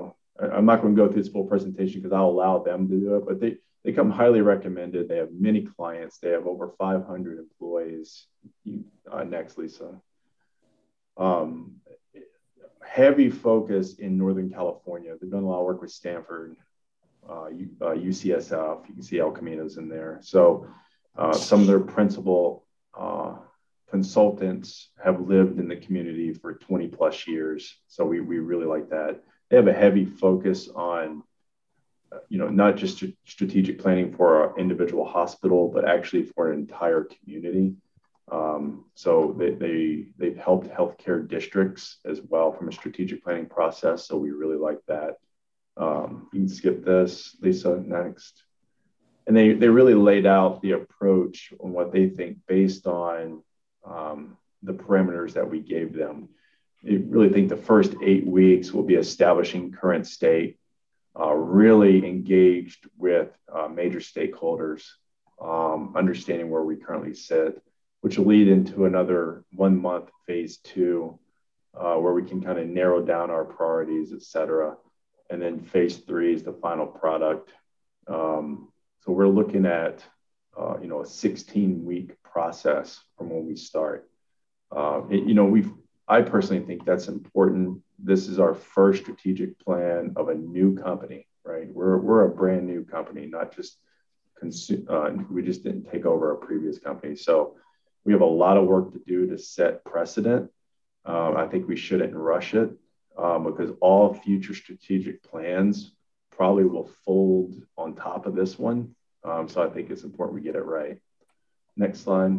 I'm not going to go through this full presentation because I'll allow them to do it, but they, they come highly recommended. They have many clients. They have over five hundred employees. You, uh, next, Lisa. Um, heavy focus in Northern California. They've done a lot of work with Stanford, uh, U, uh, U C S F. You can see El Camino's in there. So uh, some of their principal uh, consultants have lived in the community for twenty plus years. So we, we really like that. They have a heavy focus on, uh, you know, not just st- strategic planning for an individual hospital, but actually for an entire community. Um, so they, they, they've helped healthcare districts as well from a strategic planning process. So we really like that. Um, you can skip this, Lisa, next. And they, they really laid out the approach on what they think based on um, the parameters that we gave them. I really think the first eight weeks will be establishing current state, uh, really engaged with uh, major stakeholders, um, understanding where we currently sit, which will lead into another one month phase two, uh, where we can kind of narrow down our priorities, et cetera. And then phase three is the final product. Um, so we're looking at, uh, you know, a sixteen week process from when we start. Uh, it, you know, we've, I personally think that's important. This is our first strategic plan of a new company, right? We're, we're a brand new company, not just, consume, uh, we just didn't take over a previous company. So we have a lot of work to do to set precedent. Um, I think we shouldn't rush it um, because all future strategic plans probably will fold on top of this one. Um, so I think it's important we get it right. Next slide.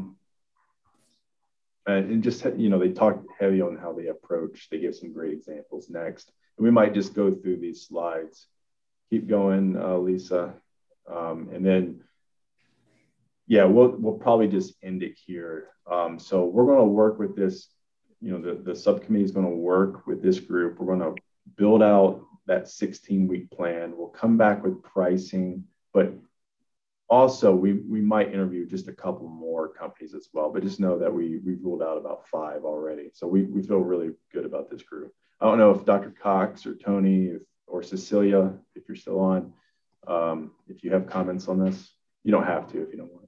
And, and just, you know, they talked heavy on how they approach. They give some great examples next. And we might just go through these slides. Keep going, uh, Lisa. Um, and then, yeah, we'll, we'll probably just end it here. Um, so we're going to work with this, you know, the, the subcommittee is going to work with this group. We're going to build out that sixteen week plan. We'll come back with pricing, but also we, we might interview just a couple more companies as well, but just know that we, we've ruled out about five already. So we, we feel really good about this group. I don't know if Doctor Cox or Tony if, or Cecilia, if you're still on, um, if you have comments on this. You don't have to if you don't want.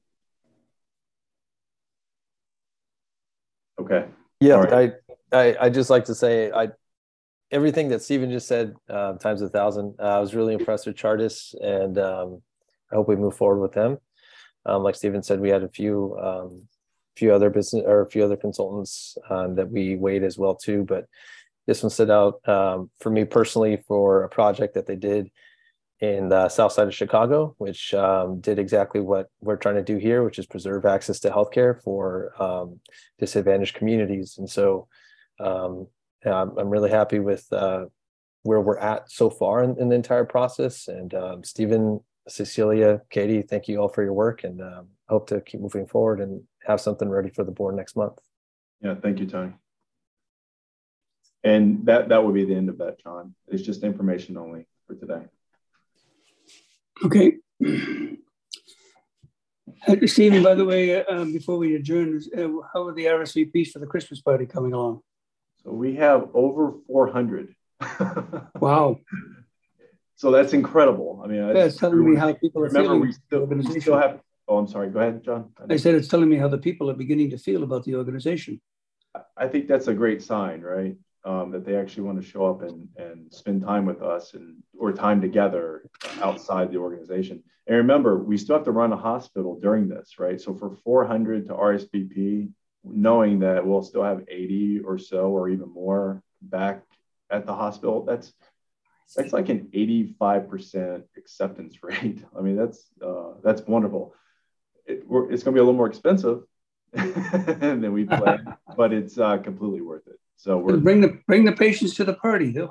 Okay. Yeah, right. I, I I just like to say I everything that Stephen just said uh, times a thousand. Uh, I was really impressed with Chartis, and um, I hope we move forward with them. Um, like Stephen said, we had a few um, few other business or a few other consultants um, that we weighed as well too, but this one stood out um, for me personally for a project that they did in the south side of Chicago, which um, did exactly what we're trying to do here, which is preserve access to healthcare for um, disadvantaged communities. And so um, I'm, I'm really happy with uh, where we're at so far in, in the entire process. And um, Stephen, Cecilia, Katie, thank you all for your work, and um, hope to keep moving forward and have something ready for the board next month. Yeah, thank you, Tony. And that, that will be the end of that, John. It's just information only for today. Okay. Uh, Stephen, by the way, uh, um, before we adjourn, uh, how are the R S V Ps for the Christmas party coming along? So we have over four hundred. Wow. So that's incredible. I mean, yeah, it's telling me how people are remember feeling. we still, we still have, oh, I'm sorry. Go ahead, John. I, I said it's telling me how the people are beginning to feel about the organization. I think that's a great sign, right? Um, that they actually want to show up and, and spend time with us and or time together outside the organization. And remember, we still have to run a hospital during this, right? So for four hundred to R S V P, knowing that we'll still have eighty or so or even more back at the hospital, that's that's like an eighty-five percent acceptance rate. I mean, that's uh, that's wonderful. It, we're, it's going to be a little more expensive than we planned, but it's uh, completely worth it. So we're bring the bring the patients to the party, though.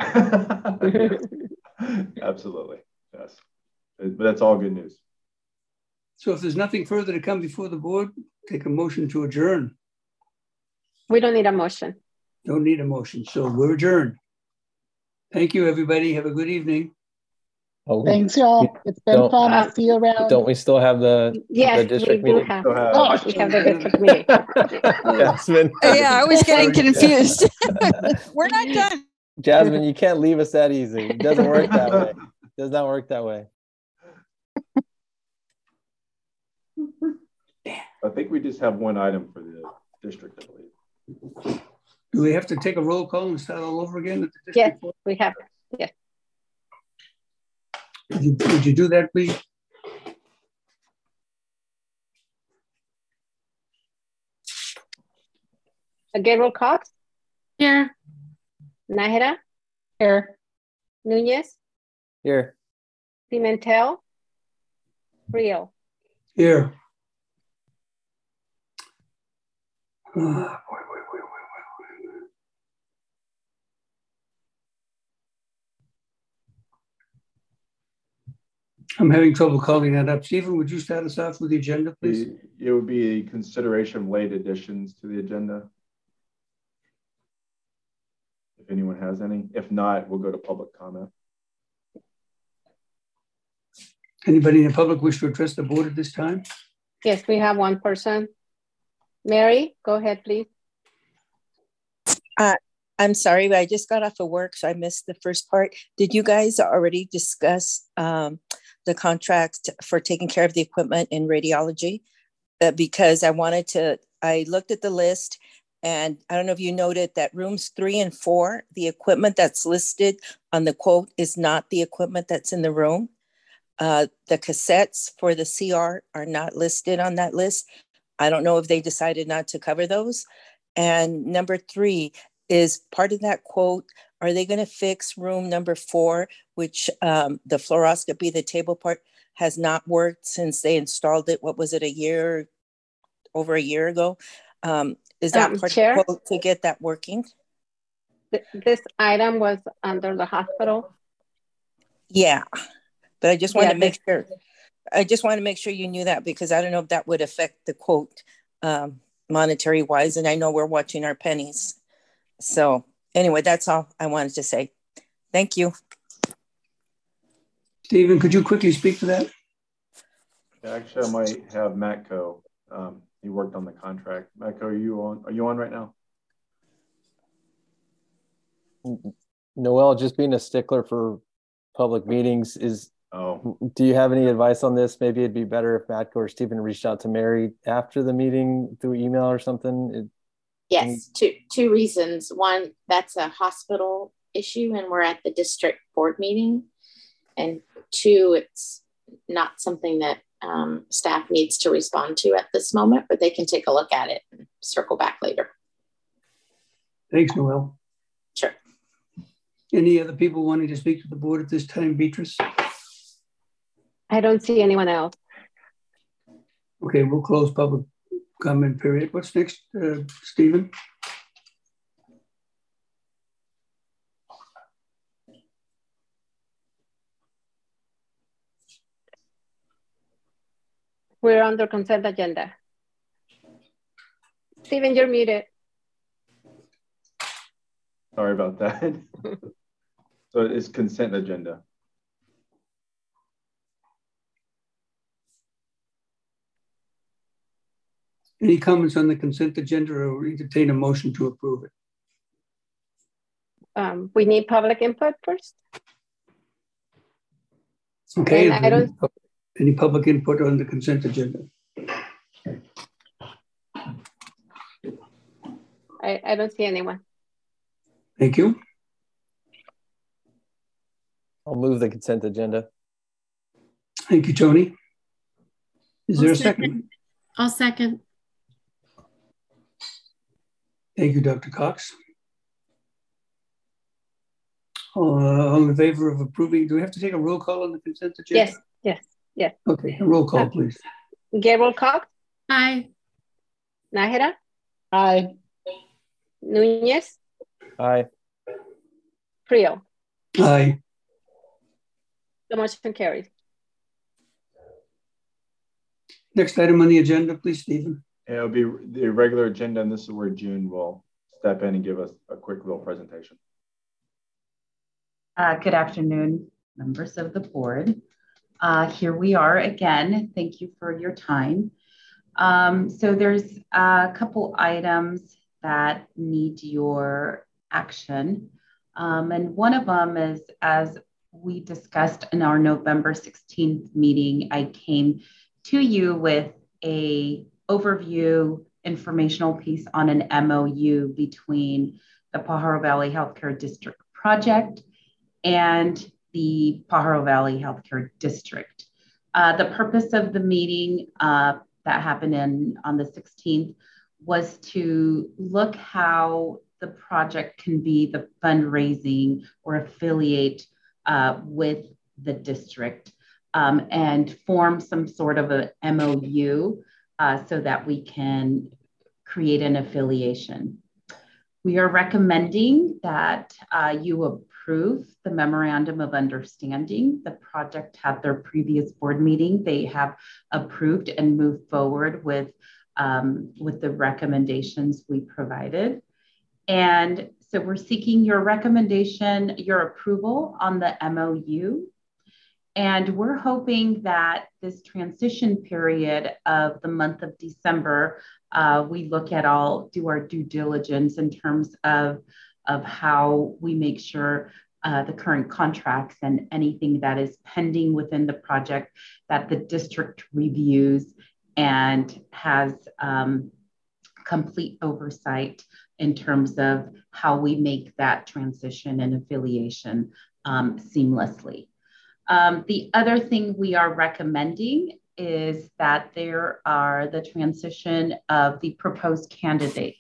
Absolutely, yes. But that's all good news. So if there's nothing further to come before the board, take a motion to adjourn. We don't need a motion. Don't need a motion. So we're adjourned. Thank you, everybody. Have a good evening. Oh, Thanks, y'all. It's been fun. I'll see you around. Don't we still have the, yes, the district we do meeting? have, have, oh, we have the district meeting. Jasmine. Yeah, I was getting confused. We're not done. Jasmine, you can't leave us that easy. It doesn't work that way. It does not work that way. I think we just have one item for the district, I believe. Do we have to take a roll call and start all over again at the district? Yes, board? we have. Yes. Would you, would you do that, please? Gabriel Cox. Here. Nájera. Here. Núñez. Here. Pimentel. Rio. Here. Oh, boy, boy, boy, boy, boy. I'm having trouble calling that up. Stephen, would you start us off with the agenda, please? It would be a consideration of late additions to the agenda. If anyone has any. If not, we'll go to public comment. Anybody in the public wish to address the board at this time? Yes, we have one person. Mary, go ahead, please. Uh, I'm sorry, but I just got off of work, so I missed the first part. Did you guys already discuss um, the contract for taking care of the equipment in radiology? Uh, because I wanted to, I looked at the list, and I don't know if you noted that rooms three and four, the equipment that's listed on the quote is not the equipment that's in the room. Uh, the cassettes for the C R are not listed on that list. I don't know if they decided not to cover those. And number three is part of that quote, are they going to fix room number four, which um, the fluoroscopy, the table part, has not worked since they installed it, what was it, a year, over a year ago? Um, is that Um, part Chair? of the quote to get that working? Th- This item was under the hospital. Yeah, but I just want Yeah, to make sure, I just want to make sure you knew that, because I don't know if that would affect the quote um, monetary wise. And I know we're watching our pennies. So anyway, that's all I wanted to say. Thank you. Stephen, could you quickly speak to that? Actually, I might have Matco. Um, he worked on the contract. Matco, are you on? Are you on right now? Noel, just being a stickler for public meetings, is oh do you have any advice on this? Maybe it'd be better if Matco or Stephen reached out to Mary after the meeting through email or something. It, Yes, two two reasons. One, that's a hospital issue and we're at the district board meeting. And two, it's not something that um, staff needs to respond to at this moment, but they can take a look at it and circle back later. Thanks, Noel. Sure. Any other people wanting to speak to the board at this time, Beatrice? I don't see anyone else. Okay, we'll close public comment period. What's next, uh, Stephen? We're under consent agenda. Stephen, you're muted. Sorry about that. So it's consent agenda. Any comments on the consent agenda, or entertain a motion to approve it? Um, we need public input first. Okay, And I don't, any public input on the consent agenda? I, I don't see anyone. Thank you. I'll move the consent agenda. Thank you, Tony. Is there I'll a second? second. I'll second. Thank you, Doctor Cox. Uh, all in favor of approving, do we have to take a roll call on the consent agenda? Yes, yes, yes. Okay, a roll call, Uh, please. Gabriel Cox. Aye. Nájera. Aye. Núñez. Aye. Frio. Aye. The motion carries. Next item on the agenda, please, Stephen. It'll be the regular agenda, and this is where June will step in and give us a quick little presentation. Uh, good afternoon, members of the board. Uh, here we are again. Thank you for your time. Um, so there's a couple items that need your action. Um, and one of them is, as we discussed in our November sixteenth meeting, I came to you with a overview informational piece on an M O U between the Pajaro Valley Healthcare District project and the Pajaro Valley Healthcare District. Uh, the purpose of the meeting uh, that happened in, on the sixteenth was to look how the project can be the fundraising or affiliate uh, with the district um, and form some sort of a M O U uh, so that we can create an affiliation. We are recommending that uh, you approve the memorandum of understanding. The project had their previous board meeting. They have approved and moved forward with, um, with the recommendations we provided. And so we're seeking your recommendation, your approval on the M O U. And we're hoping that this transition period of the month of December, uh, we look at all, do our due diligence in terms of, of how we make sure uh, the current contracts and anything that is pending within the project that the district reviews and has um, complete oversight in terms of how we make that transition and affiliation um, seamlessly. Um, the other thing we are recommending is that there are the transition of the proposed candidates.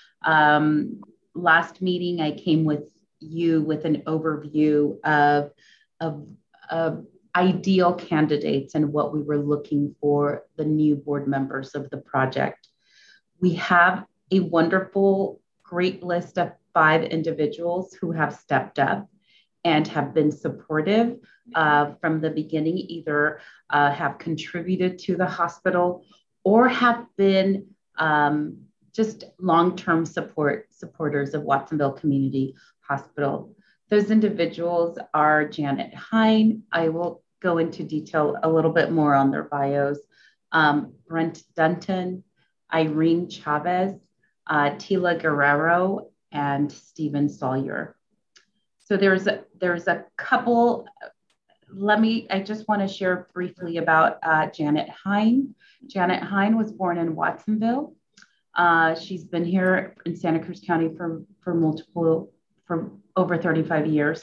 Um, last meeting, I came with you with an overview of, of, of ideal candidates and what we were looking for the new board members of the project. We have a wonderful, great list of five individuals who have stepped up and have been supportive uh, from the beginning, either uh, have contributed to the hospital or have been um, just long-term support supporters of Watsonville Community Hospital. Those individuals are Janet Hine. I will go into detail a little bit more on their bios. Um, Brent Dunton, Irene Chavez, uh, Tila Guerrero, and Stephen Sawyer. So there's a, there's a couple, let me, I just want to share briefly about uh, Janet Hine. Janet Hine was born in Watsonville. Uh, she's been here in Santa Cruz County for, for multiple, for over thirty-five years.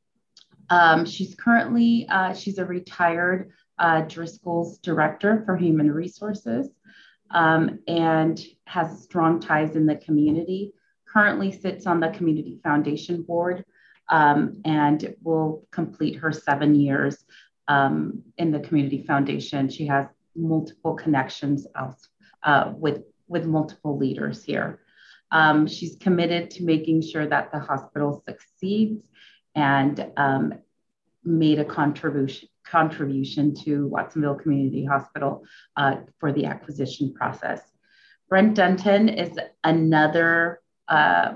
Um, she's currently, uh, she's a retired uh, Driscoll's Director for Human Resources um, and has strong ties in the community. Currently sits on the Community Foundation Board um, and will complete her seven years um, in the Community Foundation. She has multiple connections else, uh, with, with multiple leaders here. Um, she's committed to making sure that the hospital succeeds and um, made a contribution contribution to Watsonville Community Hospital uh, for the acquisition process. Brent Dunton is another uh,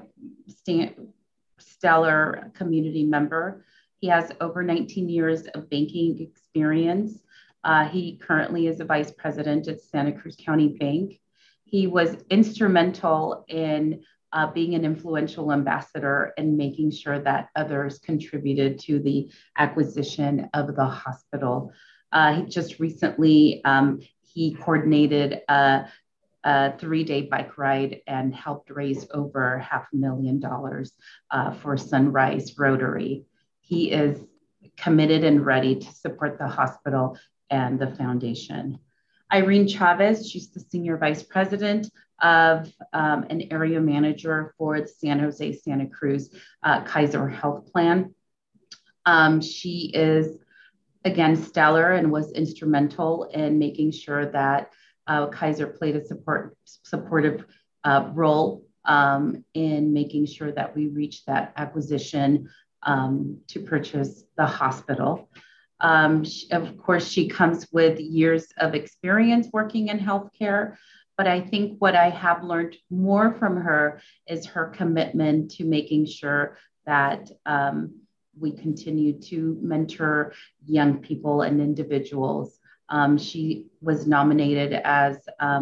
stellar community member. He has over nineteen years of banking experience. Uh, he currently is a vice president at Santa Cruz County Bank. He was instrumental in Uh, being an influential ambassador and making sure that others contributed to the acquisition of the hospital. Uh, he just recently, um, he coordinated a, a three-day bike ride and helped raise over half a million dollars uh, for Sunrise Rotary. He is committed and ready to support the hospital and the foundation. Irene Chavez, she's the senior vice president of um, an area manager for the San Jose Santa Cruz uh, Kaiser Health Plan. Um, she is, again, stellar and was instrumental in making sure that uh, Kaiser played a support, supportive uh, role um, in making sure that we reach that acquisition um, to purchase the hospital. Um, she, of course, she comes with years of experience working in healthcare, but I think what I have learned more from her is her commitment to making sure that um, we continue to mentor young people and individuals. Um, she was nominated as um,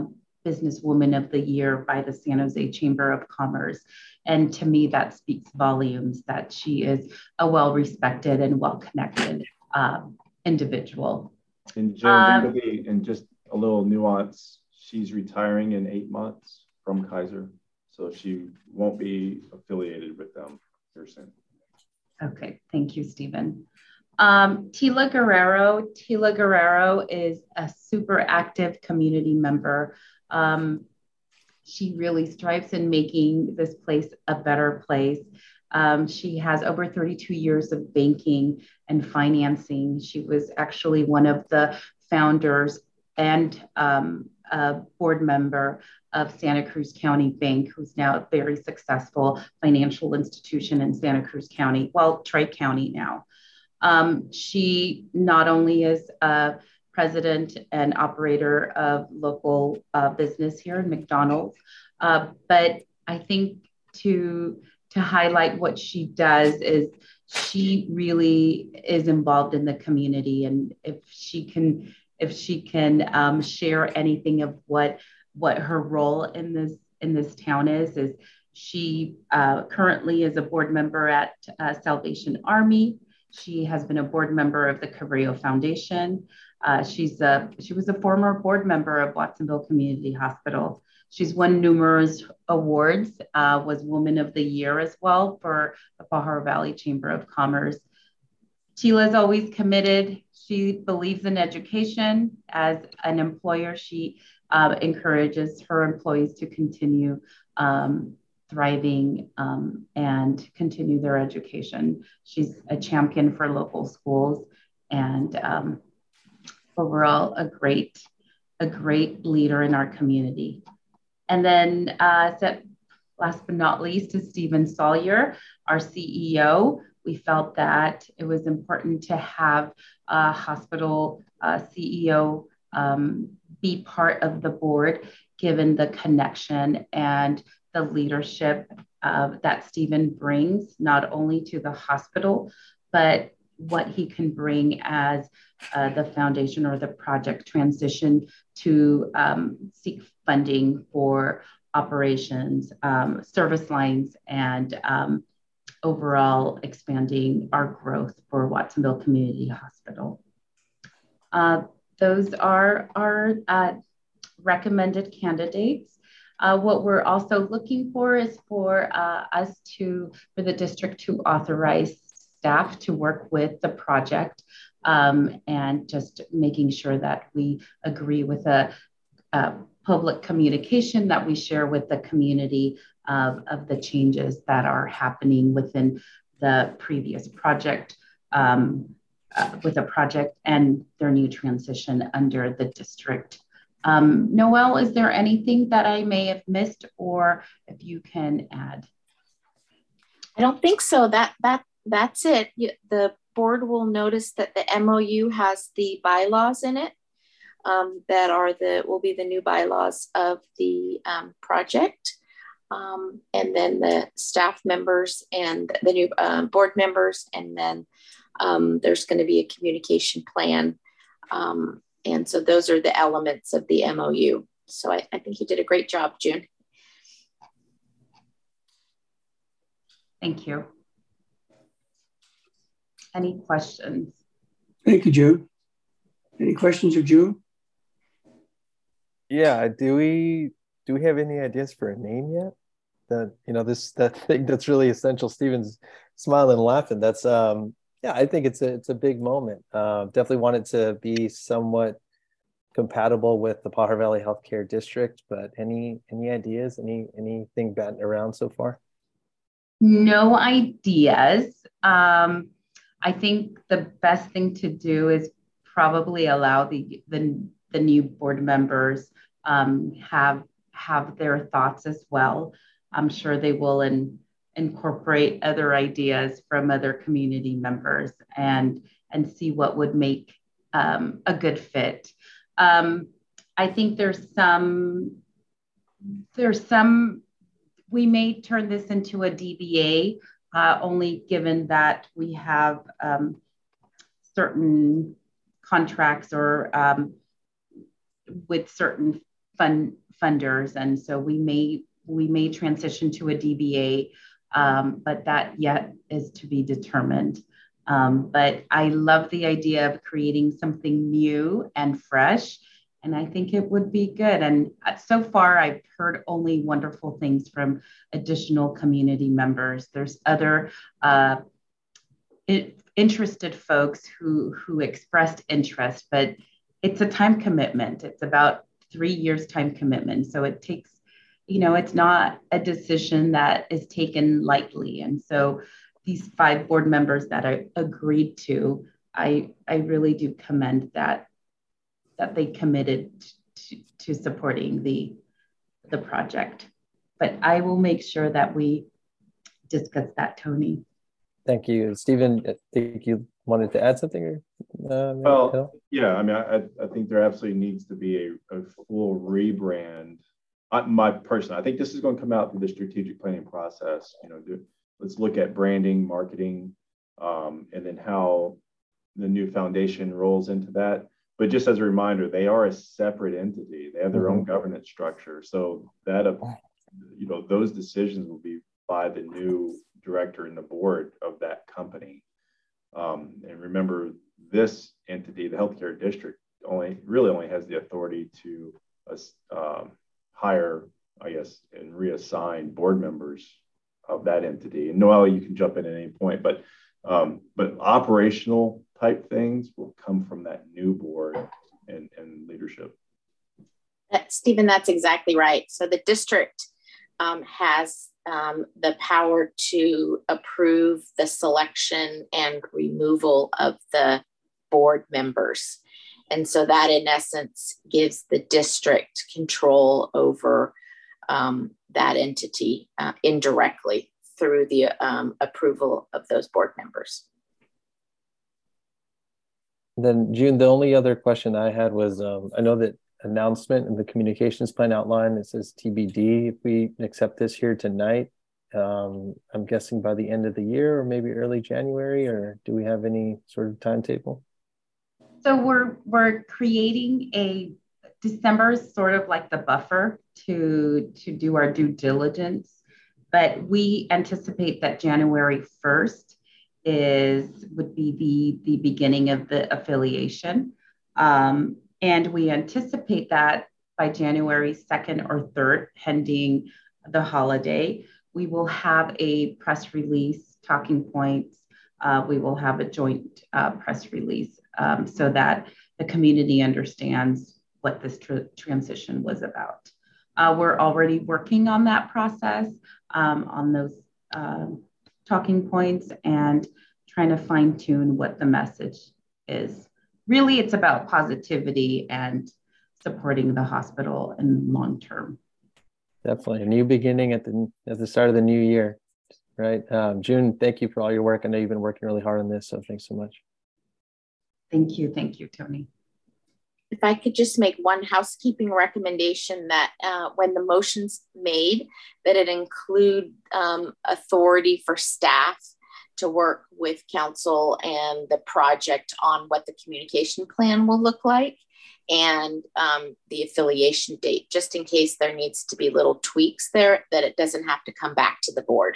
Businesswoman of the Year by the San Jose Chamber of Commerce. And to me, that speaks volumes that she is a well-respected and well-connected um, individual. And Jen, um, be, and just a little nuance, she's retiring in eight months from Kaiser, so she won't be affiliated with them here soon. Okay, thank you, Stephen. Um, Tila Guerrero. Tila Guerrero is a super active community member. Um, she really strives in making this place a better place. Um, she has over thirty-two years of banking and financing. She was actually one of the founders and um, a board member of Santa Cruz County Bank, who's now a very successful financial institution in Santa Cruz County, well, Tri-County now. Um, she not only is a president and operator of local uh, business here in McDonald's, uh, but I think to, to highlight what she does is she really is involved in the community. And if she can, if she can um, share anything of what, what her role in this, in this town is, is she uh, currently is a board member at uh, Salvation Army. She has been a board member of the Cabrillo Foundation. Uh, she's a, she was a former board member of Watsonville Community Hospital. She's won numerous awards, uh, was Woman of the Year as well for the Pajaro Valley Chamber of Commerce. Tila is always committed. She believes in education. As an employer, she uh, encourages her employees to continue um, thriving um, and continue their education. She's a champion for local schools and um, overall a great, a great leader in our community. And then uh, last but not least is Stephen Sawyer, our C E O. We felt that it was important to have a hospital uh, C E O um, be part of the board, given the connection and the leadership uh, that Stephen brings, not only to the hospital, but what he can bring as uh, the foundation or the project transition to um, seek funding for operations, um, service lines, and um, overall expanding our growth for Watsonville Community Hospital. Uh, those are our uh, recommended candidates. Uh, what we're also looking for is for uh, us to, for the district to authorize staff to work with the project um, and just making sure that we agree with a, a public communication that we share with the community of, of the changes that are happening within the previous project um, uh, with a project and their new transition under the district. Um, Noelle, is there anything that I may have missed, or if you can add? I don't think so. That that that's it. You, the board will notice that the M O U has the bylaws in it um, that are the will be the new bylaws of the um, project, um, and then the staff members and the new uh, board members, and then um, there's going to be a communication plan. Um, And so those are the elements of the M O U. So I, I think you did a great job, June. Thank you. Any questions? Thank you, June. Any questions of June? Yeah, do we do we have any ideas for a name yet? That, you know, this that thing that's really essential. Stephen's smiling and laughing. That's um yeah, I think it's a it's a big moment. Uh, definitely want it to be somewhat compatible with the Pajaro Valley Healthcare District. But any any ideas? Any anything batting around so far? No ideas. Um, I think the best thing to do is probably allow the the, the new board members um, have have their thoughts as well. I'm sure they will in, incorporate other ideas from other community members and and see what would make um, a good fit. Um, I think there's some there's some we may turn this into a D B A uh, only given that we have um, certain contracts or um, with certain fund funders. And so we may, we may transition to a D B A, um, but that yet is to be determined. Um, but I love the idea of creating something new and fresh, and I think it would be good. And so far, I've heard only wonderful things from additional community members. There's other uh, it, interested folks who, who expressed interest, but it's a time commitment. It's about three years time commitment. So it takes, you know, it's not a decision that is taken lightly. And so these five board members that I agreed to, I, I really do commend that, that they committed to, to supporting the, the project. But I will make sure that we discuss that, Tony. Thank you. Stephen, I think you wanted to add something? Or, uh, well, yeah, I mean, I, I think there absolutely needs to be a, a full rebrand. I, my person, I think this is going to come out through the strategic planning process. You know, do, let's look at branding, marketing, um, and then how the new foundation rolls into that. But just as a reminder, they are a separate entity. They have their mm-hmm. own governance structure. So that, uh, you know, those decisions will be by the new director and the board of that company. Um, and remember, this entity, the healthcare district, only really only has the authority to uh, hire, I guess, and reassign board members of that entity. And Noelle, you can jump in at any point, but um, but operational type things will come from that new board and, and leadership. That, Stephen, that's exactly right. So the district um, has um, the power to approve the selection and removal of the board members. And so that in essence gives the district control over um, that entity uh, indirectly through the um, approval of those board members. Then June, the only other question I had was, um, I know that announcement in the communications plan outline, it says T B D if we accept this here tonight. Um, I'm guessing by the end of the year or maybe early January, or do we have any sort of timetable? So we're, we're creating a, December is sort of like the buffer to, to do our due diligence, but we anticipate that January first is, would be the, the beginning of the affiliation. Um, and we anticipate that by January second or third, pending the holiday, we will have a press release, talking points. Uh, we will have a joint uh, press release um, so that the community understands what this tr transition was about. Uh, we're already working on that process, um, on those uh, talking points and trying to fine tune what the message is. Really, it's about positivity and supporting the hospital in long term. Definitely a new beginning at the at the start of the new year, right? Um, June, thank you for all your work. I know you've been working really hard on this, so thanks so much. Thank you, thank you, Tony. If I could just make one housekeeping recommendation that uh, when the motion's made, that it include um, authority for staff to work with council and the project on what the communication plan will look like and um, the affiliation date, just in case there needs to be little tweaks there, that it doesn't have to come back to the board.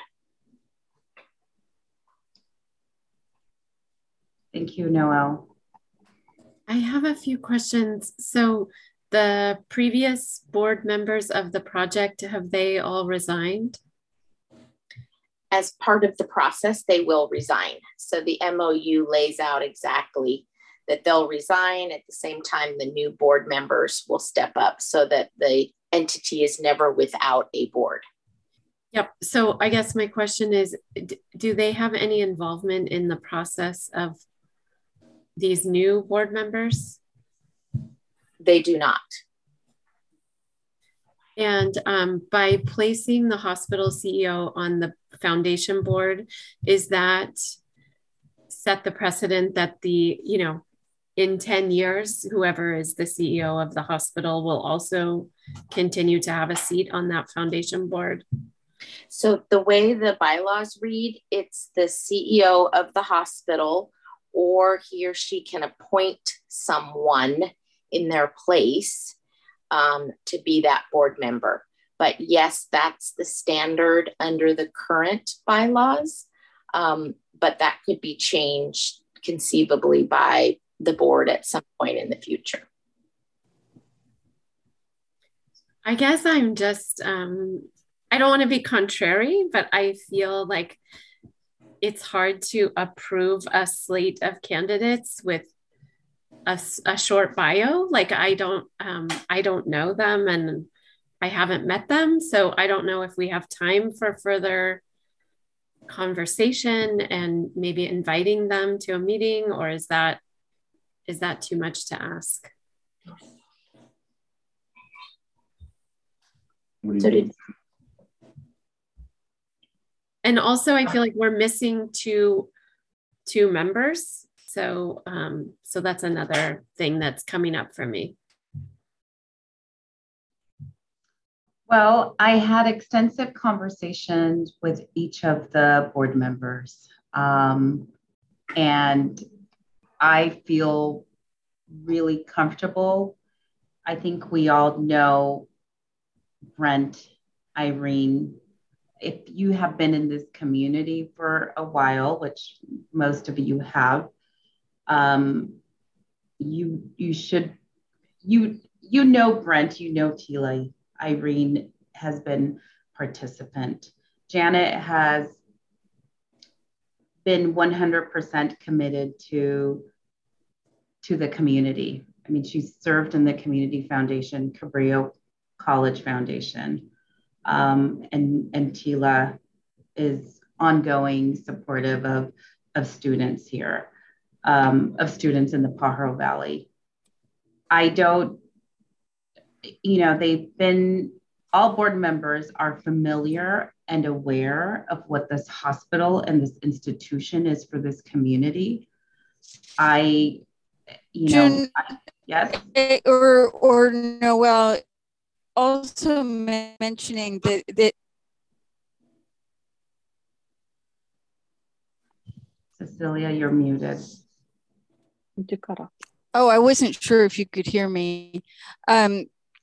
Thank you, Noelle. I have a few questions. So the previous board members of the project, have they all resigned? As part of the process, they will resign. So the M O U lays out exactly that they'll resign. At the same time, the new board members will step up so that the entity is never without a board. Yep. So I guess my question is, do they have any involvement in the process of these new board members? They do not. And um, by placing the hospital C E O on the foundation board, is that set the precedent that the, you know, in ten years, whoever is the C E O of the hospital will also continue to have a seat on that foundation board? So the way the bylaws read, it's the C E O of the hospital, or he or she can appoint someone in their place. um, to be that board member. But yes, that's the standard under the current bylaws. Um, but that could be changed conceivably by the board at some point in the future. I guess I'm just, um, I don't want to be contrary, but I feel like it's hard to approve a slate of candidates with a, a short bio. Like I don't, um, I don't know them and I haven't met them. So I don't know if we have time for further conversation and maybe inviting them to a meeting, or is that, is that too much to ask? So did, and also I feel like we're missing two, two members. So, um, so that's another thing that's coming up for me. Well, I had extensive conversations with each of the board members. Um, and I feel really comfortable. I think we all know Brent, Irene. If you have been in this community for a while, which most of you have, um, you you should, you you know Brent, you know Tila. Irene has been participant. Janet has been one hundred percent committed to, to the community. I mean, she's served in the Community Foundation, Cabrillo College Foundation. Um, and, and Tila is ongoing supportive of, of students here, um, of students in the Pajaro Valley. I don't, you know, they've been, all board members are familiar and aware of what this hospital and this institution is for this community. I, you know, June, I, yes. Or, or Noel, also mentioning that, that Cecilia, you're muted. You cut off. Oh, I wasn't sure if you could hear me. Um,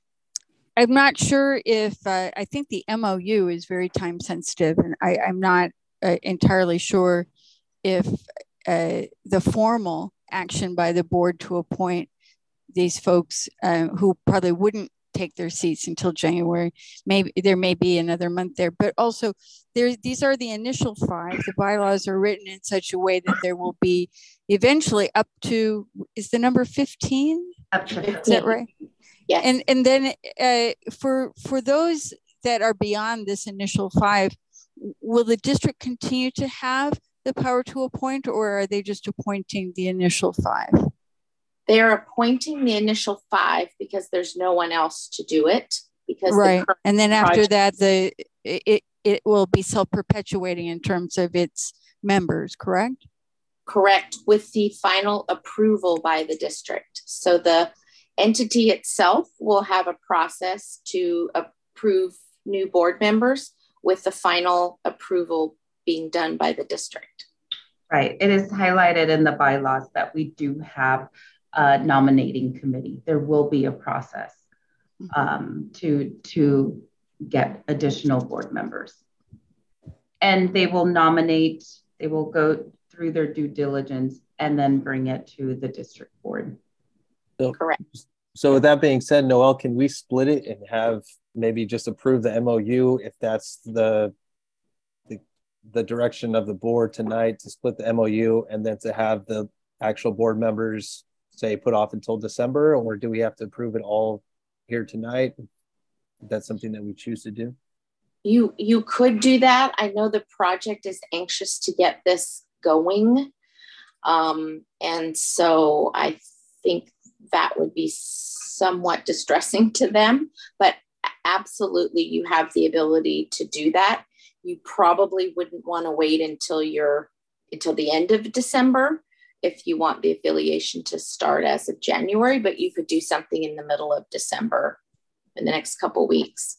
I'm not sure if, uh, I think the M O U is very time sensitive, and I, I'm not uh, entirely sure if uh, the formal action by the board to appoint these folks uh, who probably wouldn't take their seats until January, maybe there may be another month there, but also there, these are the initial five. The bylaws are written in such a way that there will be eventually up to, is the number fifteen? Up to fifteen. Is that right? Yeah. And, and then uh, for, for those that are beyond this initial five, will the district continue to have the power to appoint, or are they just appointing the initial five? They're appointing the initial five because there's no one else to do it. Because right, the and then after project, that, the it it will be self-perpetuating in terms of its members, correct? Correct, with the final approval by the district. So the entity itself will have a process to approve new board members, with the final approval being done by the district. Right, it is highlighted in the bylaws that we do have a nominating committee. There will be a process um, to, to get additional board members. And they will nominate, they will go through their due diligence and then bring it to the district board. So, correct. So with that being said, Noel, can we split it and have maybe just approve the M O U if that's the, the, the direction of the board tonight, to split the M O U and then to have the actual board members say put off until December, or do we have to approve it all here tonight? That's something that we choose to do. You, you could do that. I know the project is anxious to get this going. Um, and so I think that would be somewhat distressing to them, but absolutely you have the ability to do that. You probably wouldn't want to wait until you're until the end of December if you want the affiliation to start as of January, but you could do something in the middle of December in the next couple of weeks.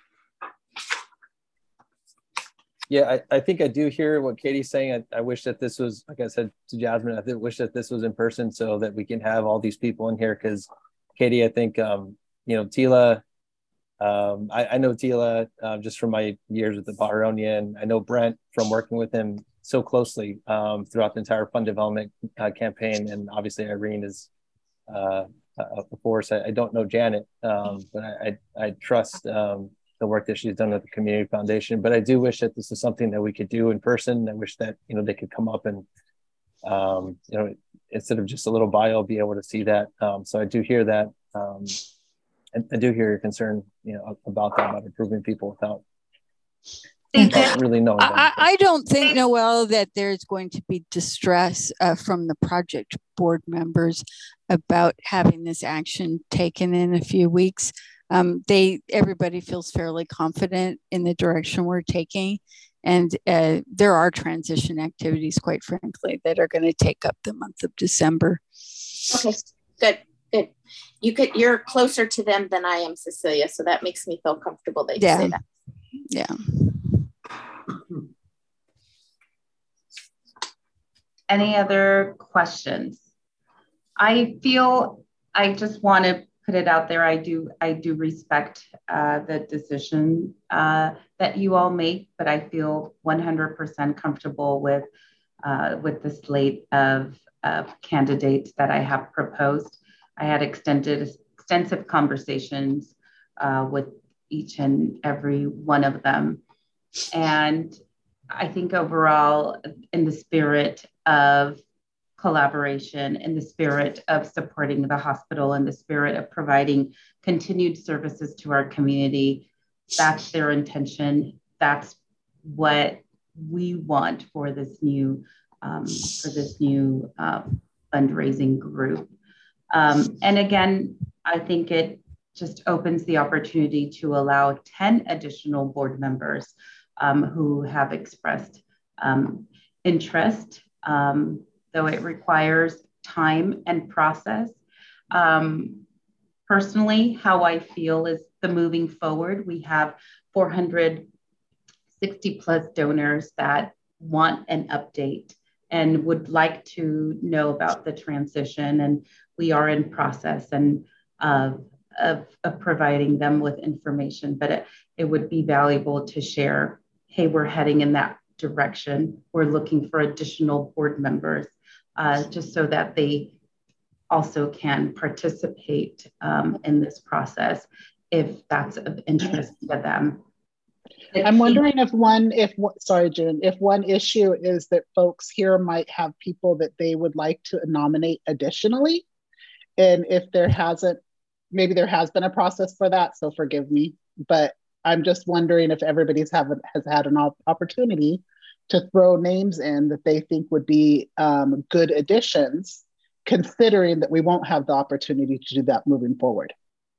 Yeah, I, I think I do hear what Katie's saying. I, I wish that this was, like I said to Jasmine, I think, wish that this was in person so that we can have all these people in here. Because Katie, I think um, you know, Tila, um, I, I know Tila uh, just from my years with the Baharonian. I know Brent from working with him so closely um, throughout the entire fund development uh, campaign. And obviously Irene is uh, a force. I, I don't know Janet, um, but I, I, I trust um, the work that she's done at the Community Foundation. But I do wish that this is something that we could do in person. I wish that, you know, they could come up and, um, you know, instead of just a little bio, be able to see that. Um, so I do hear that. Um, I, I do hear your concern, you know, about that, about approving people without without really knowing them. I, I don't think, Noel, that there's going to be distress uh, from the project board members about having this action taken in a few weeks. Um, they, everybody feels fairly confident in the direction we're taking. And uh, there are transition activities, quite frankly, that are going to take up the month of December. Okay, good, good. You could, you're closer to them than I am, Cecilia. So that makes me feel comfortable that you yeah. say that. Yeah. Any other questions? I feel I just want to put it out there. I do I do respect uh, the decision uh, that you all make, but I feel one hundred percent comfortable with uh, with the slate of, of candidates that I have proposed. I had extended extensive conversations uh, with each and every one of them. And I think overall, in the spirit of collaboration, in the spirit of supporting the hospital, in the spirit of providing continued services to our community, that's their intention. That's what we want for this new um, for this new uh, fundraising group. Um, and again, I think it just opens the opportunity to allow ten additional board members um, who have expressed um, interest, um, though it requires time and process. Um, personally, how I feel is the moving forward. We have four hundred sixty plus donors that want an update and would like to know about the transition. And we are in process and uh, of, of providing them with information, but it, it would be valuable to share, hey, we're heading in that direction. We're looking for additional board members uh, just so that they also can participate um, in this process if that's of interest to them. I'm wondering if one, if sorry, June, if one issue is that folks here might have people that they would like to nominate additionally. And if there hasn't, maybe there has been a process for that, so forgive me, but I'm just wondering if everybody's have, has had an opportunity to throw names in that they think would be um, good additions, considering that we won't have the opportunity to do that moving forward.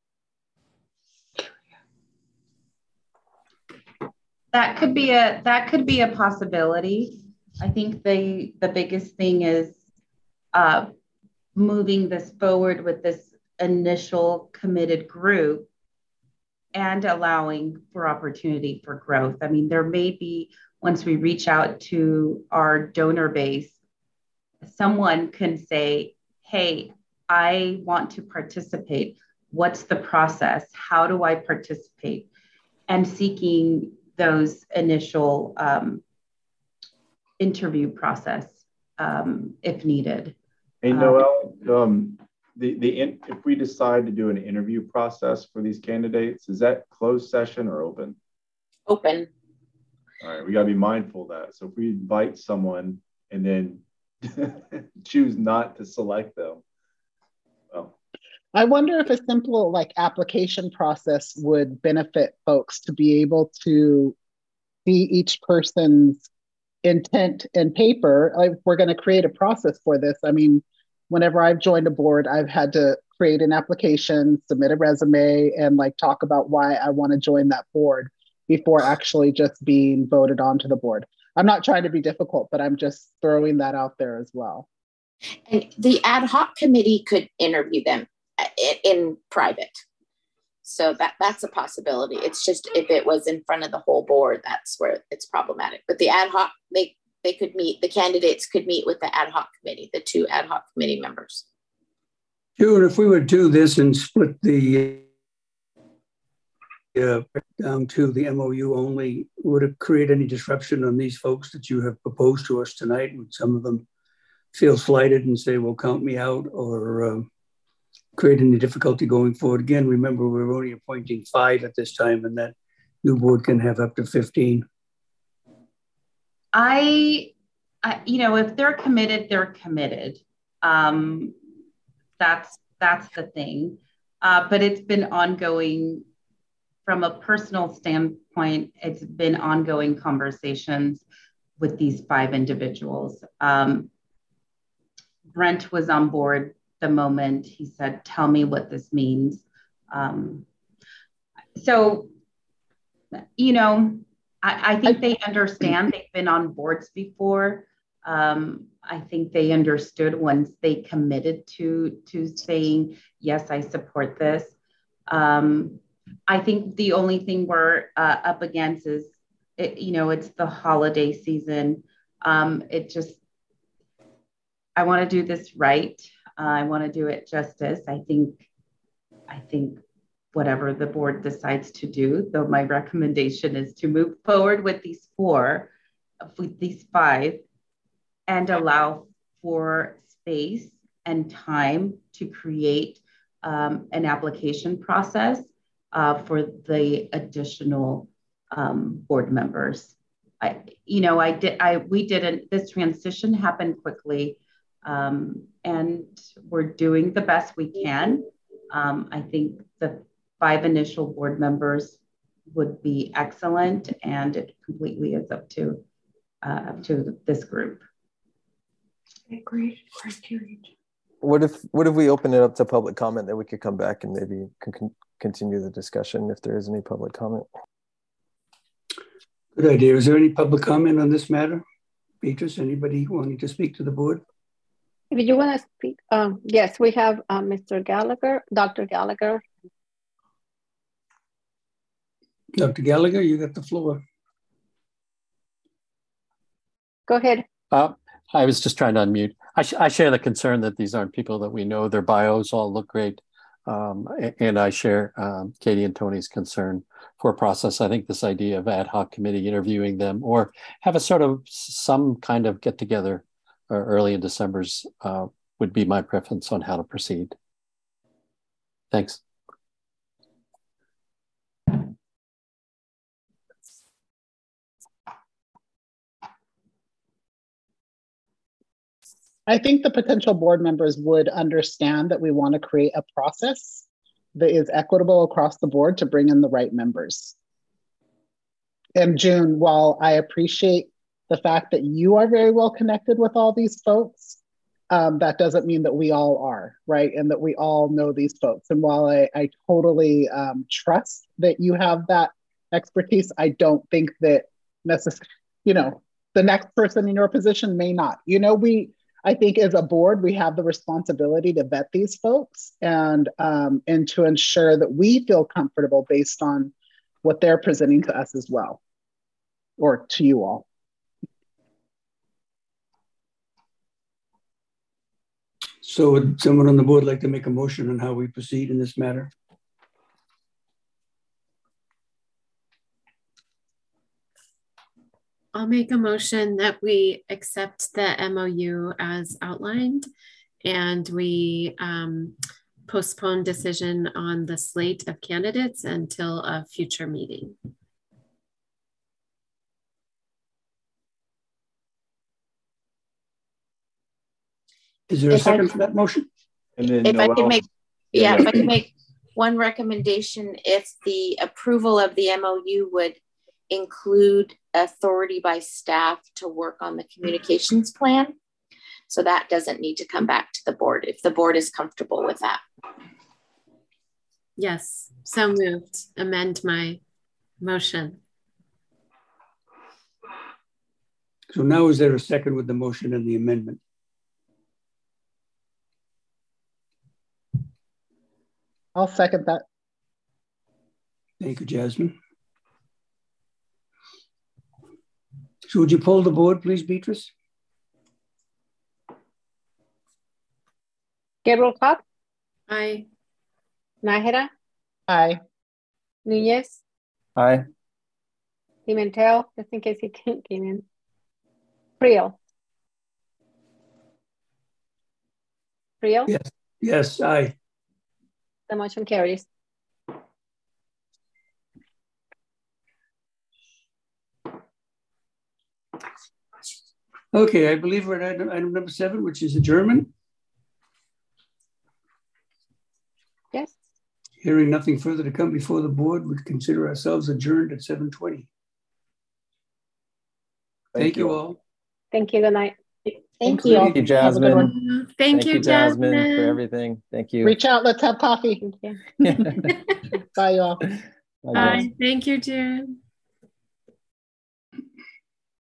That could be a that could be a possibility. I think the the biggest thing is uh, moving this forward with this initial committed group and allowing for opportunity for growth. I mean, there may be, once we reach out to our donor base, someone can say, hey, I want to participate. What's the process? How do I participate? And seeking those initial um, interview process um, if needed. Hey, Noel, um, the, the in, if we decide to do an interview process for these candidates, is that closed session or open? Open. All right, we gotta be mindful of that. So if we invite someone and then choose not to select them, well. I wonder if a simple like application process would benefit folks to be able to see each person's intent in paper. Like, if we're going to create a process for this, I mean, whenever I've joined a board, I've had to create an application, submit a resume, and like talk about why I want to join that board before actually just being voted onto the board. I'm not trying to be difficult, but I'm just throwing that out there as well. And the ad hoc committee could interview them in, in private. So that, that's a possibility. It's just if it was in front of the whole board, that's where it's problematic. But the ad hoc, they, they could meet, the candidates could meet with the ad hoc committee, the two ad hoc committee members. June, if we would do this and split the uh, down to the M O U only, would it create any disruption on these folks that you have proposed to us tonight? Would some of them feel slighted and say, well, count me out, or um, create any difficulty going forward? Again, remember, we're only appointing five at this time, and that new board can have up to fifteen. I, I you know, if they're committed, they're committed. Um, that's, that's the thing. Uh, but it's been ongoing from a personal standpoint. It's been ongoing conversations with these five individuals. Um, Brent was on board the moment he said, tell me what this means. Um, so, you know, I, I think they understand. They've been on boards before. Um, I think they understood once they committed to, to saying, yes, I support this. Um, I think the only thing we're uh, up against is, it, you know, it's the holiday season. Um, it just, I want to do this right. Uh, I want to do it justice. I think, I think whatever the board decides to do, though my recommendation is to move forward with these four, with these five, and allow for space and time to create um, an application process uh, for the additional um, board members. I, you know, I did, I, we didn't, this transition happened quickly, um, and we're doing the best we can. Um, I think the five initial board members would be excellent, and it completely is up to, uh, to this group. Great criteria. What if what if we open it up to public comment that we could come back and maybe con continue the discussion if there is any public comment? Good idea. Is there any public comment on this matter? Beatrice, anybody wanting to speak to the board? If you want to speak, um, yes, we have uh, Mister Gallagher, Doctor Gallagher. Doctor Gallagher, you got the floor. Go ahead. Uh, I was just trying to unmute. I, sh I share the concern that these aren't people that we know. Their bios all look great. Um, and I share um, Katie and Tony's concern for a process. I think this idea of ad hoc committee interviewing them, or have a sort of some kind of get together uh, early in December's uh, would be my preference on how to proceed. Thanks. I think the potential board members would understand that we want to create a process that is equitable across the board to bring in the right members. And June, while I appreciate the fact that you are very well connected with all these folks, um, that doesn't mean that we all are, right? And that we all know these folks. And while I, I totally um, trust that you have that expertise, I don't think that necessarily, you know, the next person in your position may not. You know, we, I think as a board, we have the responsibility to vet these folks and, um, and to ensure that we feel comfortable based on what they're presenting to us as well, or to you all. So would someone on the board like to make a motion on how we proceed in this matter? I'll make a motion that we accept the M O U as outlined, and we um, postpone decision on the slate of candidates until a future meeting. Is there a If second I, for that motion? And then if Noel, I can make, yeah, yeah, yeah. if I can make one recommendation, if the approval of the M O U would include authority by staff to work on the communications plan. So that doesn't need to come back to the board if the board is comfortable with that. Yes, so moved. Amend my motion. So now is there a second with the motion and the amendment? I'll second that. Thank you, Jasmine. So would you poll the board, please, Beatrice? Gabriel Cox? Aye. Nájera? Aye. Núñez? Aye. Pimentel, just in case he came in. Creel. Creel? Yes, yes, aye. The motion carries. Okay, I believe we're at item, item number seven, which is adjournment. Yes. Hearing nothing further to come before the board, would consider ourselves adjourned at seven twenty. Thank, Thank you all. Thank you. Good night. Thank you. Thank you, Jasmine. Thank, Thank you, you, Jasmine, Jasmine, for everything. Thank you. Reach out. Let's have coffee. Thank you. Bye, y'all. Bye, Bye. Thank you, Jen.